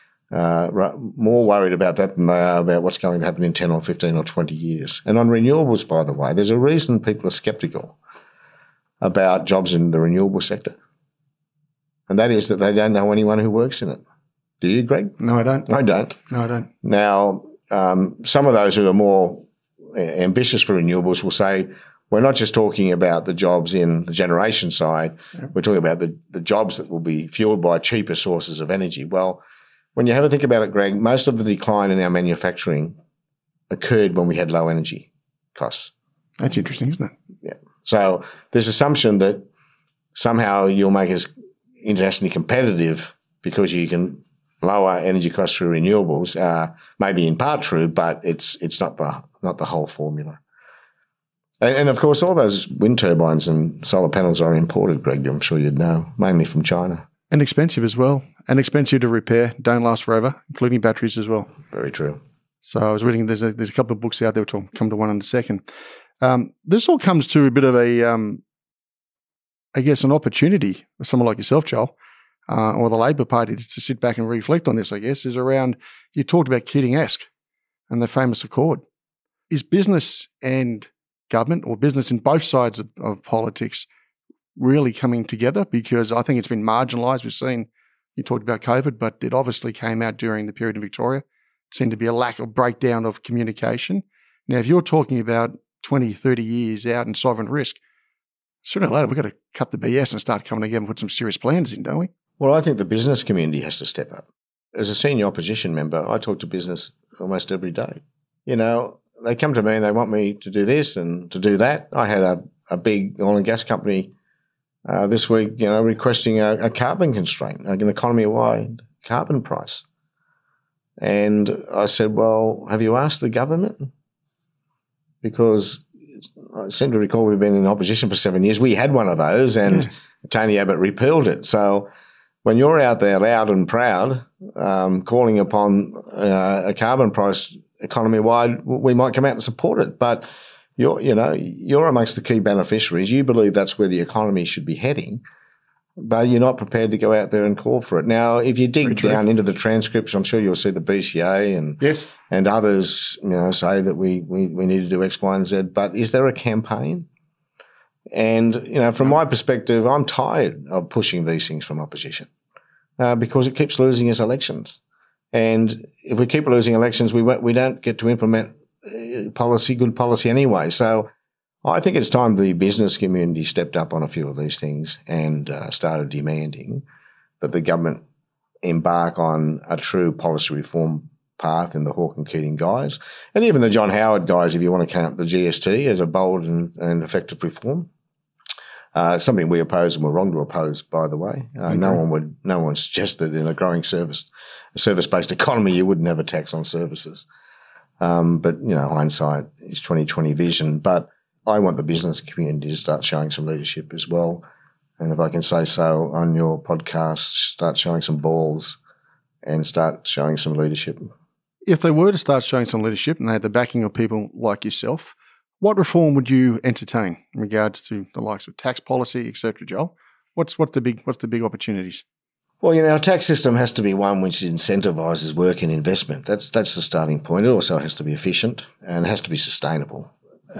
More worried about that than they are about what's going to happen in 10 or 15 or 20 years. And on renewables, by the way, there's a reason people are sceptical about jobs in the renewable sector. And that is that they don't know anyone who works in it. Do you, Greg? No, I don't. I don't. No, I don't. Now, some of those who are more ambitious for renewables will say, we're not just talking about the jobs in the generation side. Yeah. We're talking about the jobs that will be fueled by cheaper sources of energy. Well, when you have a think about it, Greg, most of the decline in our manufacturing occurred when we had low energy costs. That's interesting, isn't it? Yeah. So this assumption that somehow you'll make us internationally competitive because you can lower energy costs through renewables may be in part true, but it's not the whole formula. And of course, all those wind turbines and solar panels are imported, Greg, I'm sure you'd know, mainly from China. And expensive as well, and expensive to repair, don't last forever, including batteries as well. Very true. So I was reading, there's a couple of books out there, which I'll come to one in a second. This all comes to a bit of a, I guess, an opportunity for someone like yourself, Joel, or the Labor Party to sit back and reflect on this, I guess, is around, you talked about Keating-esque and the famous Accord. Is business and government, or business in both sides of politics, really coming together? Because I think it's been marginalised. We've seen, you talked about COVID, but it obviously came out during the period in Victoria. It seemed to be a lack of breakdown of communication. Now, if you're talking about 20, 30 years out in sovereign risk, sooner or later we've got to cut the BS and start coming together and put some serious plans in, don't we? Well, I think the business community has to step up. As a senior opposition member, I talk to business almost every day. They come to me and they want me to do this and to do that. I had a big oil and gas company this week, requesting a carbon constraint, an economy-wide carbon price. And I said, well, have you asked the government? Because I seem to recall we've been in opposition for 7 years. We had one of those, and Tony Abbott repealed it. So when you're out there loud and proud calling upon a carbon price economy-wide, we might come out and support it. But you're amongst the key beneficiaries. You believe that's where the economy should be heading. but you're not prepared to go out there and call for it. Now, if you dig down into the transcripts, I'm sure you'll see the BCA and others, say that we need to do X, Y, and Z. But is there a campaign? And from my perspective, I'm tired of pushing these things from opposition because it keeps losing us elections. And if we keep losing elections, we don't get to implement good policy anyway. So I think it's time the business community stepped up on a few of these things and started demanding that the government embark on a true policy reform path in the Hawke and Keating guys, and even the John Howard guys, if you want to count the GST as a bold and effective reform. Something we oppose and we're wrong to oppose, by the way. No one suggested in a growing service-based economy you wouldn't have a tax on services. But hindsight is 20/20 vision. But I want the business community to start showing some leadership as well. And if I can say so on your podcast, start showing some balls and start showing some leadership. If they were to start showing some leadership and they had the backing of people like yourself, what reform would you entertain in regards to the likes of tax policy, et cetera, Joel? What's the big opportunities? Well, our tax system has to be one which incentivises work and investment. That's the starting point. It also has to be efficient and it has to be sustainable.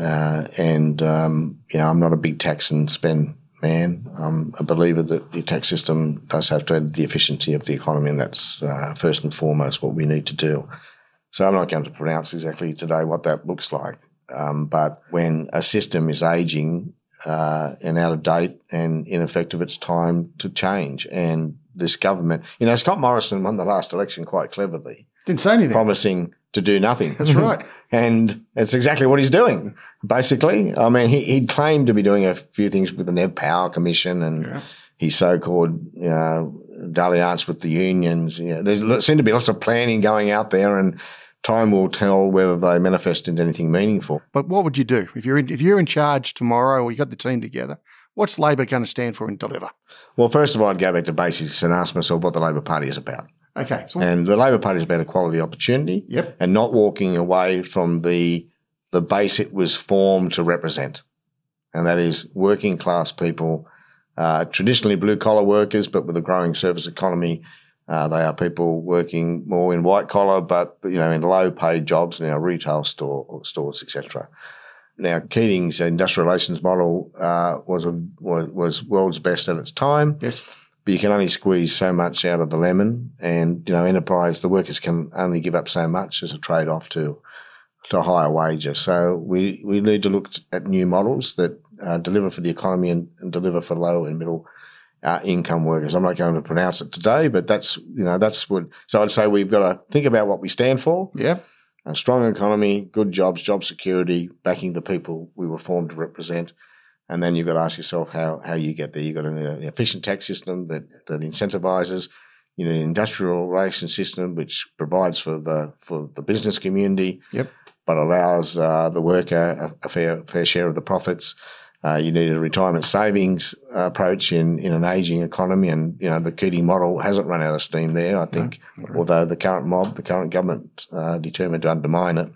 I'm not a big tax and spend man. I'm a believer that the tax system does have to add the efficiency of the economy, and that's first and foremost what we need to do. So I'm not going to pronounce exactly today what that looks like. But when a system is ageing and out of date and ineffective, it's time to change. And this government, Scott Morrison won the last election quite cleverly. Didn't say anything. Promising to do nothing. That's right. And it's exactly what he's doing, basically. I mean, he claimed to be doing a few things with the Nev Power Commission and his so-called dalliance with the unions. There seemed to be lots of planning going out there, and time will tell whether they manifest into anything meaningful. But what would you do if you're in charge tomorrow, or you got the team together? What's Labor going to stand for and deliver? Well, first of all, I'd go back to basics and ask myself what the Labor Party is about. Okay. And the Labor Party is about equality opportunity. Yep. And not walking away from the base it was formed to represent. And that is working class people, traditionally blue collar workers, but with a growing service economy. They are people working more in white collar, but in low paid jobs, retail stores, etc. Now, Keating's industrial relations model was world's best at its time. Yes. But you can only squeeze so much out of the lemon, and enterprise, the workers can only give up so much as a trade-off to higher wages. So we need to look at new models that deliver for the economy and deliver for low and middle income workers. I'm not going to pronounce it today, but that's what. So I'd say we've got to think about what we stand for. Yeah. A strong economy, good jobs, job security, backing the people we were formed to represent. And then you've got to ask yourself how you get there. You've got an efficient tax system that incentivises, an industrial relations system which provides for the business community, but allows the worker a fair share of the profits. You need a retirement savings approach in an ageing economy, and the Keating model hasn't run out of steam there. I think, although the current government determined to undermine it.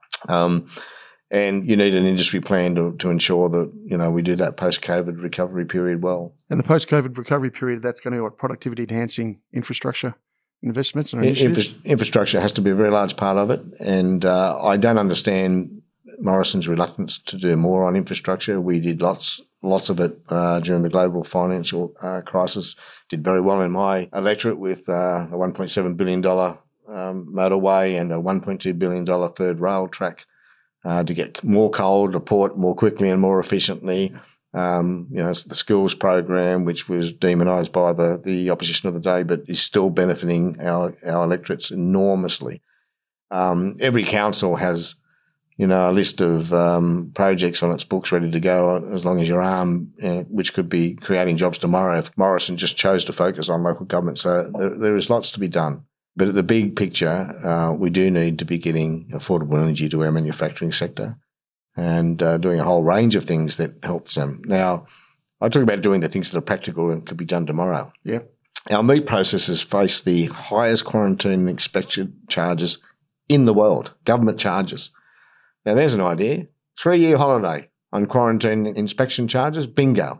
And you need an industry plan to ensure that, we do that post-COVID recovery period well. And the post-COVID recovery period, that's going to be what productivity-enhancing infrastructure investments and initiatives? Infrastructure has to be a very large part of it. And I don't understand Morrison's reluctance to do more on infrastructure. We did lots of it during the global financial crisis. Did very well in my electorate with a $1.7 billion motorway and a $1.2 billion third rail track. To get more coal to port more quickly and more efficiently. The schools program, which was demonised by the opposition of the day, but is still benefiting our electorates enormously. Every council has, a list of projects on its books ready to go as long as your arm, which could be creating jobs tomorrow if Morrison just chose to focus on local government. So there is lots to be done. But at the big picture, we do need to be getting affordable energy to our manufacturing sector and doing a whole range of things that helps them. Now, I talk about doing the things that are practical and could be done tomorrow. Yeah. Our meat processors face the highest quarantine and inspection charges in the world, government charges. Now, there's an idea. 3-year holiday on quarantine inspection charges, bingo.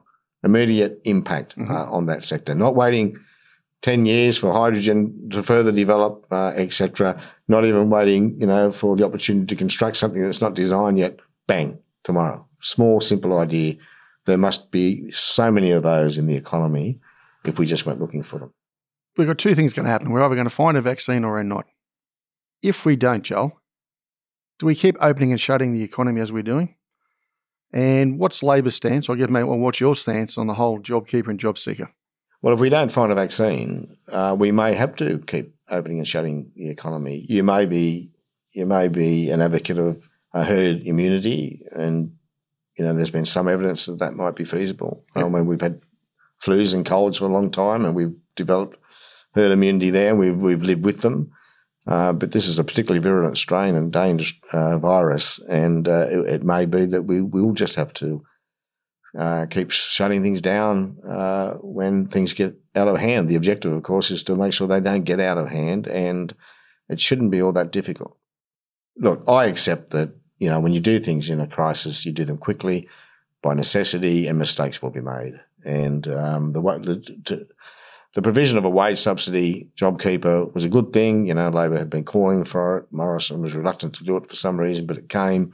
immediate impact on that sector, not waiting 10 years for hydrogen to further develop, etc. Not even waiting, for the opportunity to construct something that's not designed yet. Bang, tomorrow. Small, simple idea. There must be so many of those in the economy if we just went looking for them. We've got two things going to happen. We're either going to find a vaccine or we're not. If we don't, Joel, do we keep opening and shutting the economy as we're doing? And what's Labor's stance? I'll give mate, well, what's your stance on the whole JobKeeper and JobSeeker? Well, if we don't find a vaccine, we may have to keep opening and shutting the economy. You may be an advocate of a herd immunity, and there's been some evidence that might be feasible. Yep. I mean, we've had flus and colds for a long time, and we've developed herd immunity there. We've lived with them, but this is a particularly virulent strain and dangerous virus, and it may be that we will just have to keep shutting things down when things get out of hand. The objective, of course, is to make sure they don't get out of hand, and it shouldn't be all that difficult. Look, I accept that, when you do things in a crisis, you do them quickly by necessity, and mistakes will be made. And the provision of a wage subsidy, JobKeeper, was a good thing. Labor had been calling for it. Morrison was reluctant to do it for some reason, but it came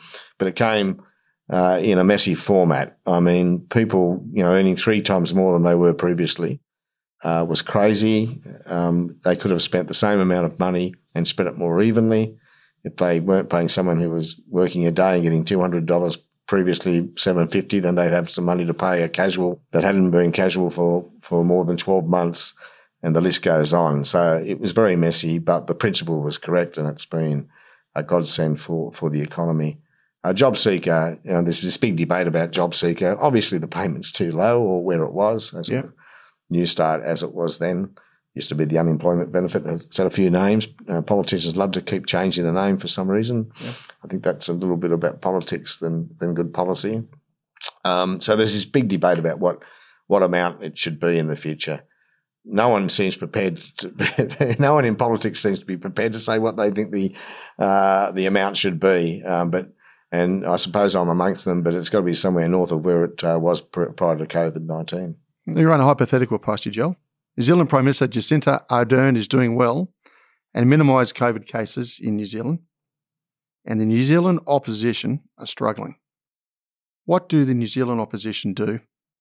in a messy format. I mean, people, earning 3 times more than they were previously was crazy. They could have spent the same amount of money and spent it more evenly. If they weren't paying someone who was working a day and getting $200, previously $750, then they'd have some money to pay a casual that hadn't been casual for more than 12 months, and the list goes on. So it was very messy, but the principle was correct, and it's been a godsend for the economy. JobSeeker, there's this big debate about JobSeeker. Obviously, the payment's too low, or where it was, as a New Start as it was then. Used to be the unemployment benefit. It's had a few names. Politicians love to keep changing the name for some reason. Yeah. I think that's a little bit about politics than good policy. So there's this big debate about what amount it should be in the future. No one seems prepared to. No one in politics seems to be prepared to say what they think the amount should be. And I suppose I'm amongst them, but it's got to be somewhere north of where it was prior to COVID-19. You run a hypothetical past you, Joel. New Zealand Prime Minister Jacinda Ardern is doing well and minimised COVID cases in New Zealand, and the New Zealand opposition are struggling. What do the New Zealand opposition do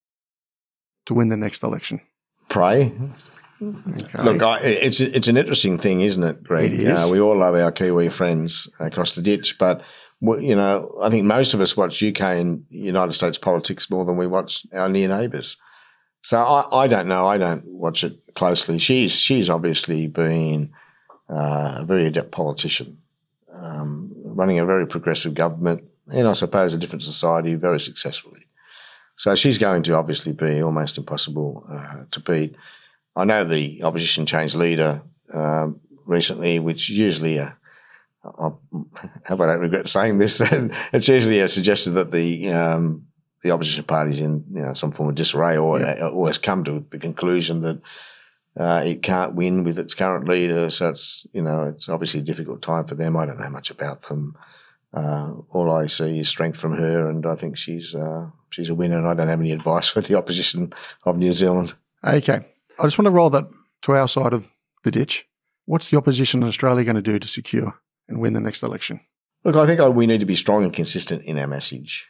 to win the next election? Pray. Okay. Look, it's an interesting thing, isn't it, Greg? It is. We all love our Kiwi friends across the ditch, but I think most of us watch UK and United States politics more than we watch our near neighbours. So I don't know. I don't watch it closely. She's obviously been a very adept politician, running a very progressive government, and I suppose a different society very successfully. So she's going to obviously be almost impossible to beat. I know the opposition changed leader recently, which usually, I hope I don't regret saying this, it's usually a suggestion that the opposition party's in some form of disarray or has come to the conclusion that it can't win with its current leader. So it's obviously a difficult time for them. I don't know much about them. All I see is strength from her, and I think she's a winner, and I don't have any advice for the opposition of New Zealand. Okay. I just want to roll that to our side of the ditch. What's the opposition in Australia going to do to secure and win the next election? Look, I think we need to be strong and consistent in our message.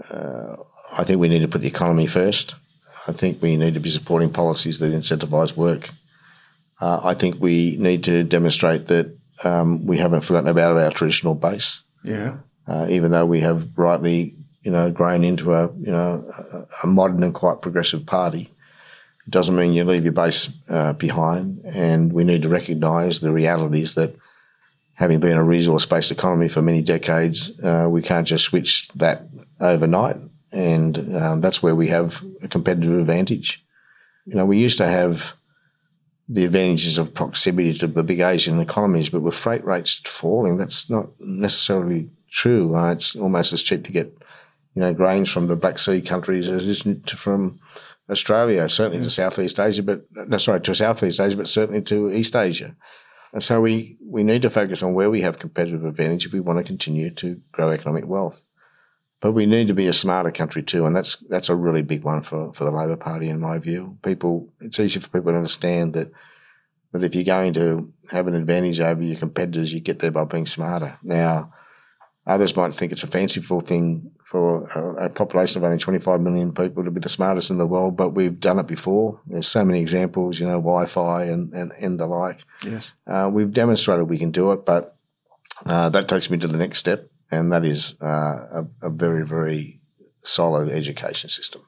I think we need to put the economy first. I think we need to be supporting policies that incentivise work. I think we need to demonstrate that we haven't forgotten about our traditional base. Yeah. Even though we have rightly, grown into a modern and quite progressive party, it doesn't mean you leave your base behind. And we need to recognise the realities that, having been a resource-based economy for many decades, we can't just switch that overnight, and that's where we have a competitive advantage. We used to have the advantages of proximity to the big Asian economies, but with freight rates falling, that's not necessarily true. It's almost as cheap to get, grains from the Black Sea countries as it is from Australia, certainly to Southeast Asia, but certainly to East Asia. And so we need to focus on where we have competitive advantage if we want to continue to grow economic wealth. But we need to be a smarter country too, and that's a really big one for the Labor Party in my view. It's easy for people to understand that if you're going to have an advantage over your competitors, you get there by being smarter. Now, others might think it's a fanciful thing for a population of only 25 million people to be the smartest in the world, but we've done it before. There's so many examples, Wi-Fi and the like. Yes. We've demonstrated we can do it, but that takes me to the next step, and that is a very, very solid education system.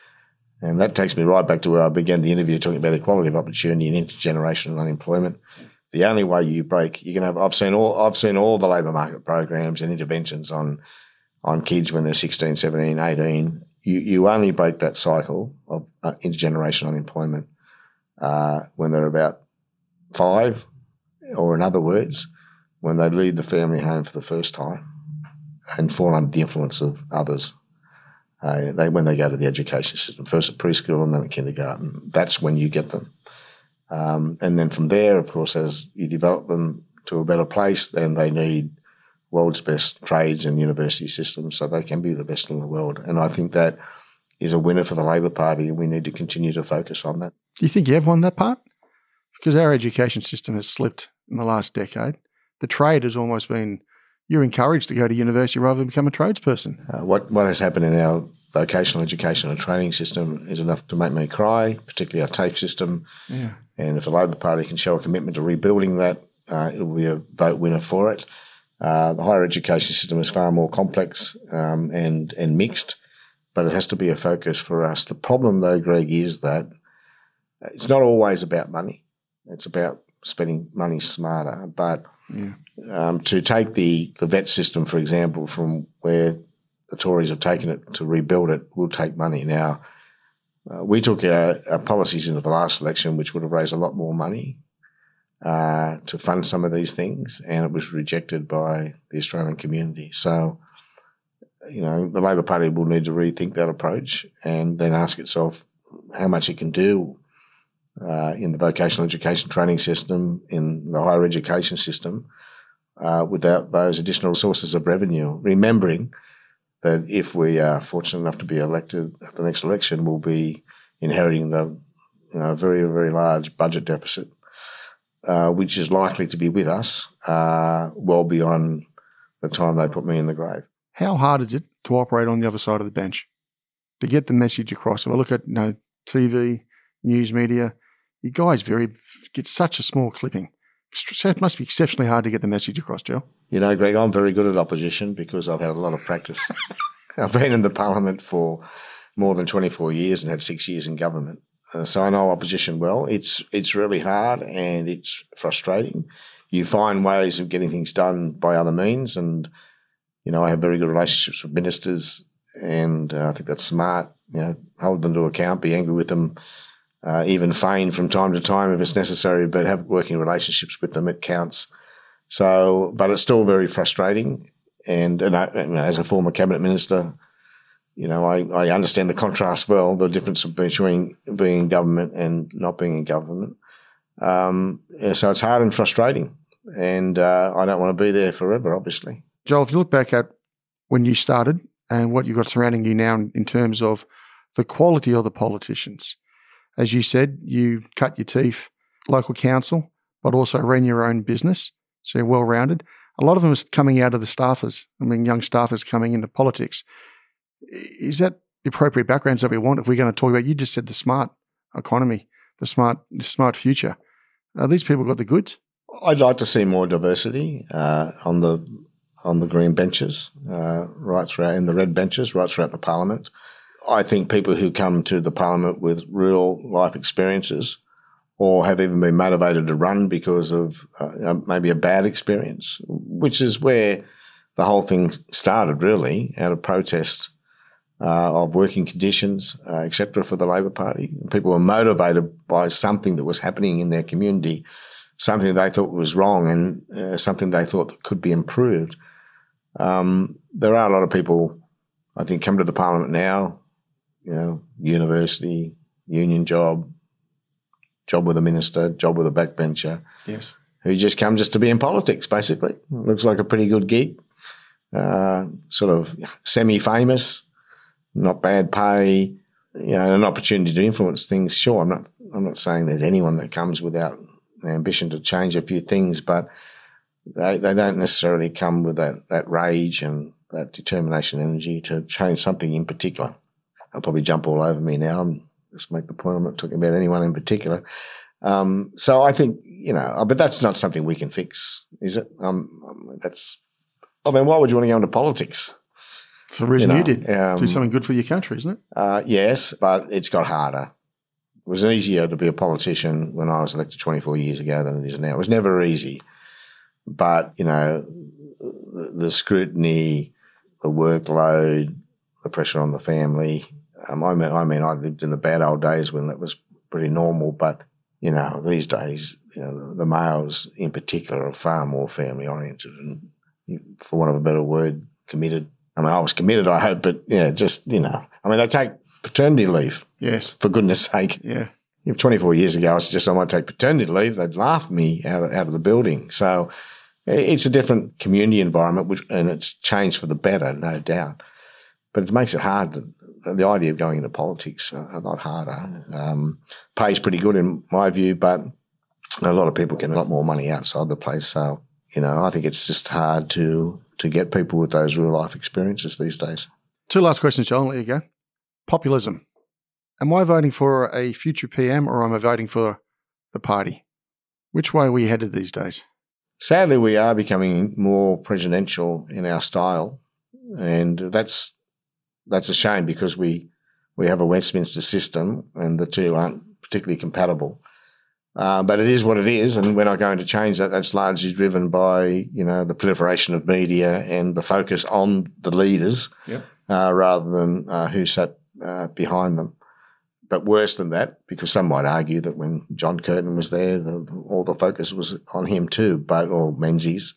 And that takes me right back to where I began the interview talking about equality of opportunity and intergenerational unemployment. The only way you break, I've seen all the labour market programs and interventions on kids when they're 16, 17, 18. You only break that cycle of intergenerational unemployment when they're about 5, or in other words, when they leave the family home for the first time and fall under the influence of others. When they go to the education system, first at preschool and then at kindergarten, that's when you get them. And then from there, of course, as you develop them to a better place, then they need world's best trades and university systems so they can be the best in the world. And I think that is a winner for the Labor Party, and we need to continue to focus on that. Do you think you have won that part? Because our education system has slipped in the last decade. The trade has almost been, you're encouraged to go to university rather than become a tradesperson. What has happened in our vocational education and training system is enough to make me cry, particularly our TAFE system. Yeah. And if the Labor Party can show a commitment to rebuilding that, it will be a vote winner for it. The higher education system is far more complex and mixed, but it has to be a focus for us. The problem, though, Greg, is that it's not always about money. It's about spending money smarter. But to take the vet system, for example, from where the Tories have taken it to rebuild it, will take money. Now, we took our policies into the last election, which would have raised a lot more money to fund some of these things, and it was rejected by the Australian community. So, the Labor Party will need to rethink that approach and then ask itself how much it can do in the vocational education training system, in the higher education system, without those additional sources of revenue. Remembering that if we are fortunate enough to be elected at the next election, we'll be inheriting the very, very large budget deficit, which is likely to be with us well beyond the time they put me in the grave. How hard is it to operate on the other side of the bench, to get the message across? If I look at TV, news media, you guys get such a small clipping. It must be exceptionally hard to get the message across, Joe. Greg, I'm very good at opposition because I've had a lot of practice. I've been in the parliament for more than 24 years and had 6 years in government. So I know opposition well. It's really hard and it's frustrating. You find ways of getting things done by other means, and I have very good relationships with ministers, and I think that's smart. Hold them to account, be angry with them, even feign from time to time if it's necessary, but have working relationships with them. It counts. So, but it's still very frustrating. And as a former cabinet minister, I understand the contrast well, the difference between being in government and not being in government. So it's hard and frustrating, and I don't want to be there forever, obviously. Joel, if you look back at when you started and what you've got surrounding you now in terms of the quality of the politicians, as you said, you cut your teeth, local council, but also ran your own business, so you're well-rounded. A lot of them is coming out of the staffers, young staffers coming into politics. Is that the appropriate backgrounds that we want if we're going to talk about, you just said the smart economy, the smart future. These people got the goods? I'd like to see more diversity on the green benches, right throughout, in the red benches, right throughout the parliament. I think people who come to the parliament with real life experiences or have even been motivated to run because of maybe a bad experience, which is where the whole thing started really, out of protest of working conditions, etc. for the Labor Party. People were motivated by something that was happening in their community, something they thought was wrong and something they thought that could be improved. There are a lot of people, I think, come to the parliament now, university, union job with a minister, job with a backbencher. Yes. Who just come just to be in politics, basically. Looks like a pretty good gig. sort of semi-famous, not bad pay, an opportunity to influence things. Sure, I'm not saying there's anyone that comes without an ambition to change a few things, but they don't necessarily come with that rage and that determination and energy to change something in particular. They'll probably jump all over me now and just make the point I'm not talking about anyone in particular. So I think, but that's not something we can fix, is it? Why would you want to go into politics? For the reason you did. Do something good for your country, isn't it? Yes, but it's got harder. It was easier to be a politician when I was elected 24 years ago than it is now. It was never easy. But, the scrutiny, the workload, the pressure on the family. I lived in the bad old days when that was pretty normal, but, these days, the males in particular are far more family oriented and, for want of a better word, committed. I was committed, I hope, but, they take paternity leave. Yes. For goodness sake. Yeah. 24 years ago, I suggested I might take paternity leave. They'd laugh me out of the building. So it's a different community environment, and it's changed for the better, no doubt. But it makes it hard. The idea of going into politics a lot harder. Pays pretty good in my view, but a lot of people get a lot more money outside the place. So, I think it's just hard to get people with those real life experiences these days. 2 last questions, John. I'll let you go. Populism. Am I voting for a future PM or am I voting for the party? Which way are we headed these days? Sadly, we are becoming more presidential in our style, and that's a shame because we have a Westminster system and the two aren't particularly compatible. But it is what it is, and we're not going to change that. That's largely driven by, the proliferation of media and the focus on the leaders rather than who sat behind them. But worse than that, because some might argue that when John Curtin was there, all the focus was on him too, or Menzies.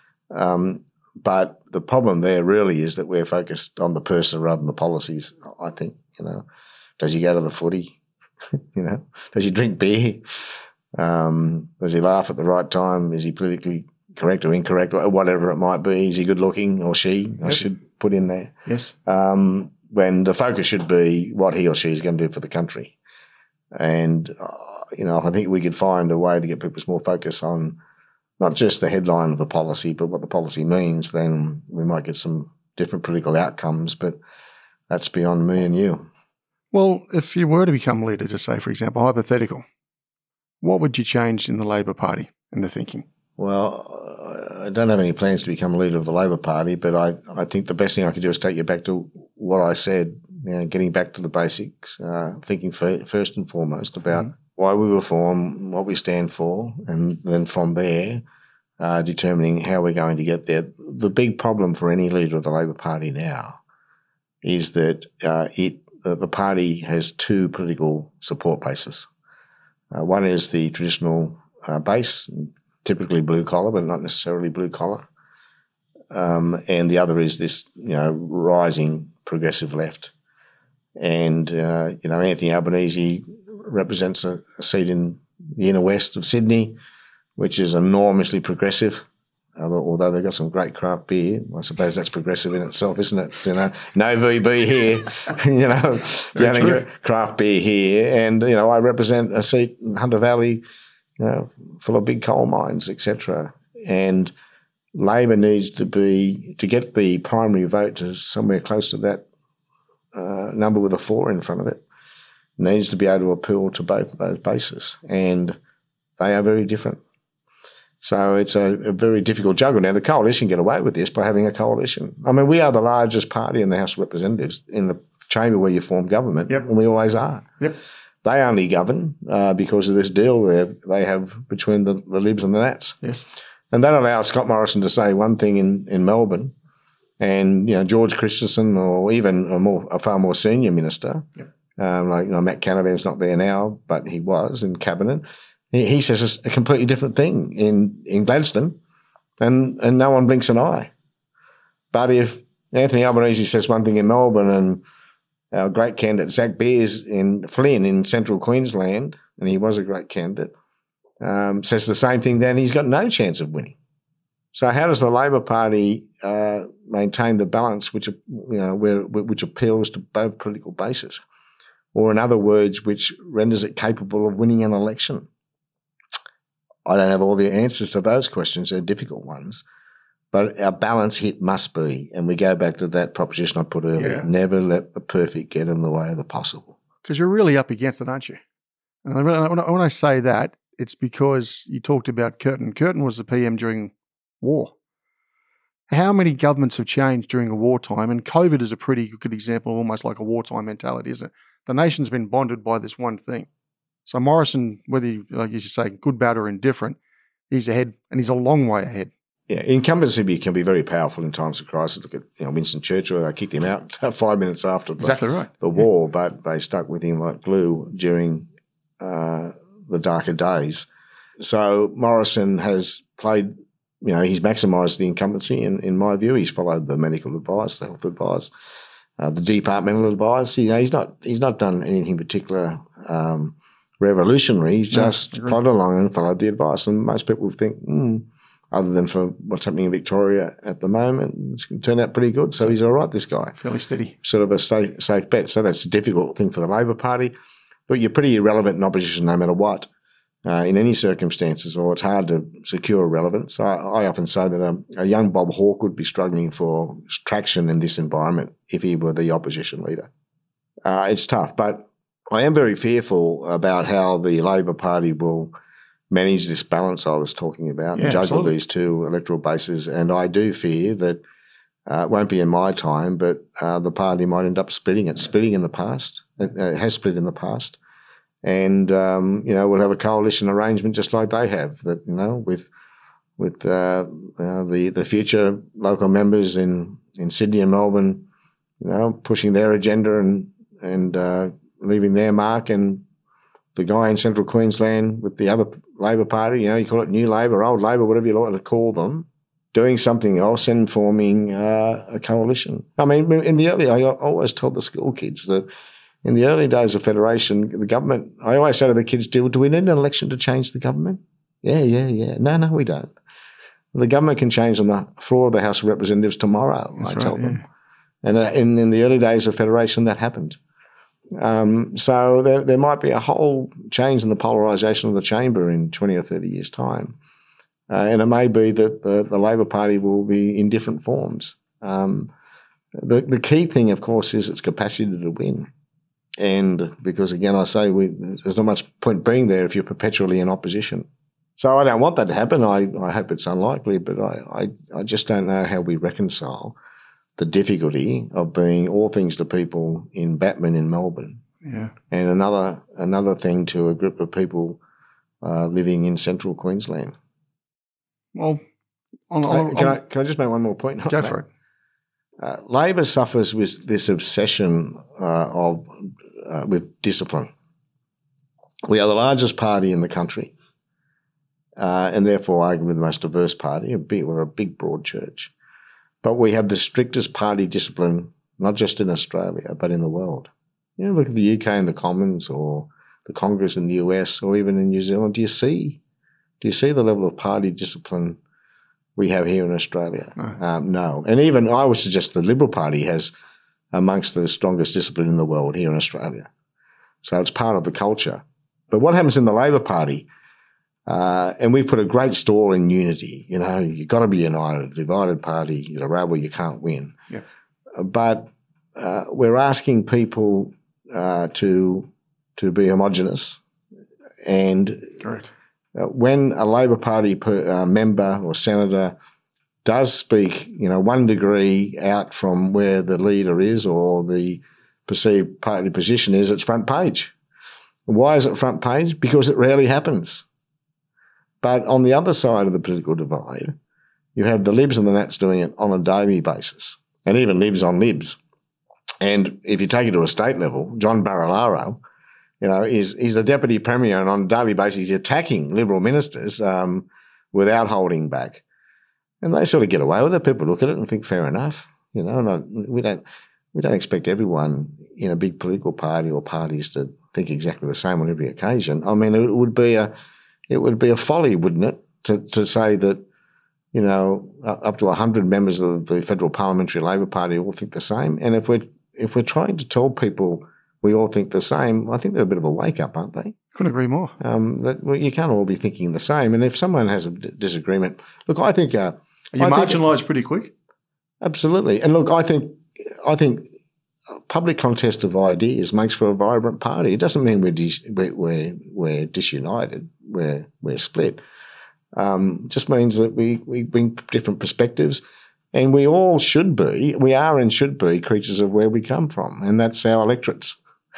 But the problem there really is that we're focused on the person rather than the policies, I think. Does he go to the footy? Does he drink beer? Does he laugh at the right time? Is he politically correct or incorrect, or whatever it might be? Is he good looking, or she? I should put in there. Yes. When the focus should be what he or she is going to do for the country. And, I think we could find a way to get people's more focus on not just the headline of the policy, but what the policy means, then we might get some different political outcomes, but that's beyond me and you. Well, if you were to become leader, just say, for example, hypothetical, what would you change in the Labor Party and the thinking? Well, I don't have any plans to become a leader of the Labor Party, but I think the best thing I could do is take you back to what I said, getting back to the basics, thinking first and foremost about why we were formed, what we stand for, and then from there, determining how we're going to get there. The big problem for any leader of the Labor Party now is that the party has two political support bases. One is the traditional base, typically blue collar, but not necessarily blue collar. And the other is this, rising progressive left. And, Anthony Albanese represents a seat in the inner west of Sydney, which is enormously progressive. Although they've got some great craft beer. I suppose that's progressive in itself, isn't it? No VB here, craft beer here. And, I represent a seat in Hunter Valley, full of big coal mines, etc. And Labor needs to get the primary vote to somewhere close to that number with a 4 in front of it, needs to be able to appeal to both of those bases. And they are very different. So it's a very difficult juggle. Now, the coalition get away with this by having a coalition. I mean, we are the largest party in the House of Representatives, in the chamber where you form government, and we always are. Yep. They only govern because of this deal they have between the Libs and the Nats. Yes. And that allows Scott Morrison to say one thing in Melbourne, and George Christensen, or even a far more senior minister, like Matt Canavan's not there now, but he was in cabinet. He says a completely different thing in Gladstone, and no one blinks an eye. But if Anthony Albanese says one thing in Melbourne, and our great candidate Zach Beers in Flynn in central Queensland, and he was a great candidate, says the same thing, then he's got no chance of winning. So how does the Labor Party maintain the balance which appeals to both political bases, or in other words, which renders it capable of winning an election? I don't have all the answers to those questions. They're difficult ones. But our balance hit must be, and we go back to that proposition I put earlier, never let the perfect get in the way of the possible. Because you're really up against it, aren't you? And when I say that, it's because you talked about Curtin. Curtin was the PM during war. How many governments have changed during a wartime? And COVID is a pretty good example of almost like a wartime mentality, isn't it? The nation's been bonded by this one thing. So Morrison, whether you, like you say, good, bad or indifferent, he's ahead, and he's a long way ahead. Yeah, incumbency can be very powerful in times of crisis. Look at Winston Churchill. They kicked him out 5 minutes after the war, but they stuck with him like glue during the darker days. So Morrison has played, he's maximised the incumbency in my view. He's followed the medical advice, the health advice, the departmental advice. He's not done anything particular revolutionary. He's just plodded along and followed the advice. And most people would think, other than for what's happening in Victoria at the moment, it's going to turn out pretty good. So he's all right, this guy. Fairly steady. Sort of a safe bet. So that's a difficult thing for the Labor Party. But you're pretty irrelevant in opposition no matter what, in any circumstances, or it's hard to secure relevance. I often say that a young Bob Hawke would be struggling for traction in this environment if he were the opposition leader. It's tough, but I am very fearful about how the Labor Party will manage this balance I was talking about and juggle these two electoral bases. And I do fear that it won't be in my time, but the party might end up splitting. It's splitting in the past. It has split in the past. And, we'll have a coalition arrangement just like they have, that, with the future local members in Sydney and Melbourne, pushing their agenda and leaving their mark, and the guy in Central Queensland with the other Labor Party, you call it New Labor, Old Labor, whatever you like to call them, doing something else and forming a coalition. I mean, I always told the school kids that in the early days of Federation, the government, I always say to the kids, do we need an election to change the government? Yeah. No, we don't. The government can change on the floor of the House of Representatives tomorrow, I tell them. And in the early days of Federation, that happened. So there might be a whole change in the polarisation of the chamber in 20 or 30 years' time. And it may be that the Labor Party will be in different forms. The key thing, of course, is its capacity to win. And because, again, I say there's not much point being there if you're perpetually in opposition. So I don't want that to happen. I hope it's unlikely, but I just don't know how we reconcile the difficulty of being all things to people in Batman in Melbourne, and another thing to a group of people living in Central Queensland. Well, can I just make one more point? Go for it. Labor suffers with this obsession with discipline. We are the largest party in the country, and therefore arguably the most diverse party. We're a big, broad church. But we have the strictest party discipline, not just in Australia, but in the world. Look at the UK and the Commons, or the Congress in the US, or even in New Zealand. Do you see the level of party discipline we have here in Australia? No. And even I would suggest the Liberal Party has amongst the strongest discipline in the world here in Australia. So it's part of the culture. But what happens in the Labor Party? And we've put a great store in unity. You've got to be united. A divided party, you're a rebel, you can't win. Yeah. But we're asking people to be homogenous. And when a Labor Party member or senator does speak, 1 degree out from where the leader is or the perceived party position is, it's front page. Why is it front page? Because it rarely happens. But on the other side of the political divide, you have the Libs and the Nats doing it on a daily basis, and even Libs on Libs. And if you take it to a state level, John Barilaro, is the Deputy Premier, and on a daily basis he's attacking Liberal ministers without holding back. And they sort of get away with it. People look at it and think, fair enough. We don't expect everyone in a big political party or parties to think exactly the same on every occasion. I mean, it would be a folly, wouldn't it, to say that up to 100 members of the Federal Parliamentary Labor Party all think the same. And if we're trying to tell people we all think the same, I think they're a bit of a wake-up, aren't they? Couldn't agree more. You can't all be thinking the same. And if someone has a disagreement, look, I think... Are you marginalised pretty quick? Absolutely. And look, I think public contest of ideas makes for a vibrant party. It doesn't mean we're disunited, we're split. Just means that we bring different perspectives, and we are and should be creatures of where we come from, and that's our electorates.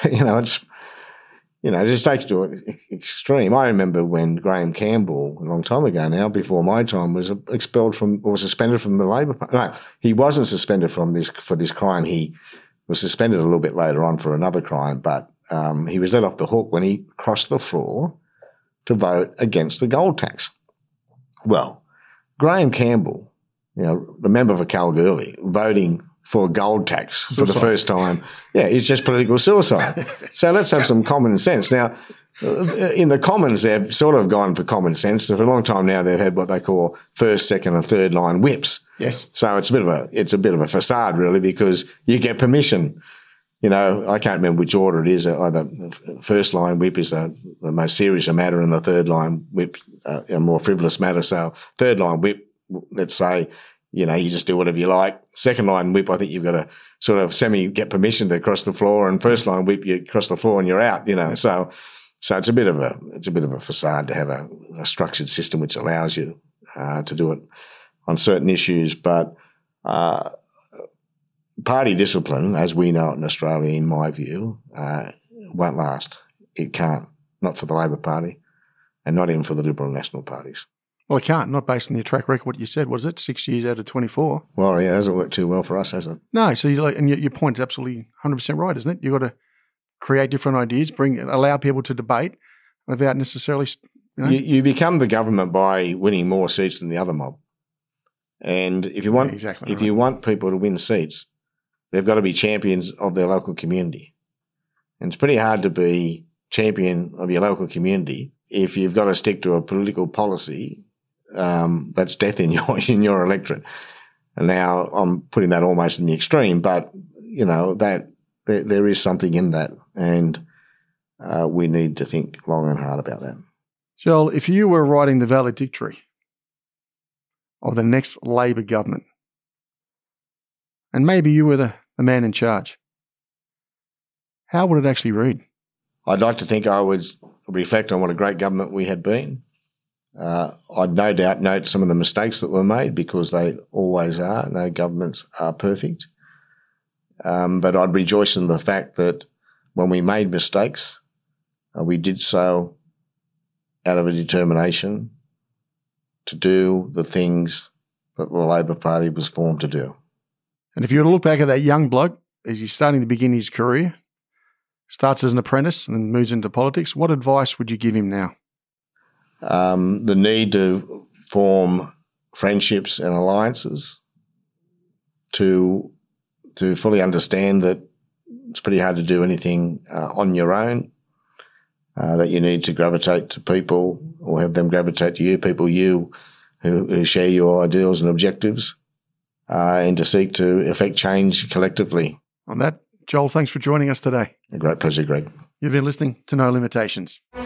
It just takes to an extreme. I remember when Graham Campbell, a long time ago now, before my time, was suspended from the Labor Party. No, he wasn't suspended for this crime. He was suspended a little bit later on for another crime, but he was let off the hook when he crossed the floor to vote against the gold tax. Well, Graham Campbell, the member for Kalgoorlie, voting for a gold tax for the first time, is just political suicide. So let's have some common sense. Now, in the Commons, they've sort of gone for common sense. For a long time now, they've had what they call first, second, and third line whips. Yes. So it's a bit of a facade, really, because you get permission. I can't remember which order it is. Either the first line whip is the most serious matter, and the third line whip a more frivolous matter. So third line whip, let's say, you just do whatever you like. Second line whip, I think you've got to sort of get permission to cross the floor, and first line whip, you cross the floor and you're out. So it's a bit of a facade to have a structured system which allows you to do it on certain issues, but. Party discipline, as we know it in Australia, in my view, won't last. It can't, not for the Labor Party and not even for the Liberal and National parties. Well, it can't, not based on your track record, what you said. What is it, 6 years out of 24? Well, yeah, it hasn't worked too well for us, has it? No, so your point is absolutely 100% right, isn't it? You've got to create different ideas, allow people to debate without necessarily... You become the government by winning more seats than the other mob. And if you want people to win seats, they've got to be champions of their local community. And it's pretty hard to be champion of your local community if you've got to stick to a political policy that's death in your electorate. And now I'm putting that almost in the extreme, but, that there is something in that, and we need to think long and hard about that. Joel, if you were writing the valedictory of the next Labor government, and maybe you were the man in charge, how would it actually read? I'd like to think I would reflect on what a great government we had been. I'd no doubt note some of the mistakes that were made, because they always are. No governments are perfect. But I'd rejoice in the fact that when we made mistakes, we did so out of a determination to do the things that the Labor Party was formed to do. And if you were to look back at that young bloke as he's starting to begin his career, starts as an apprentice and then moves into politics, what advice would you give him now? The need to form friendships and alliances, to fully understand that it's pretty hard to do anything on your own, that you need to gravitate to people or have them gravitate to you, people who share your ideals and objectives, and to seek to effect change collectively. On that, Joel, thanks for joining us today. A great pleasure, Greg. You've been listening to No Limitations.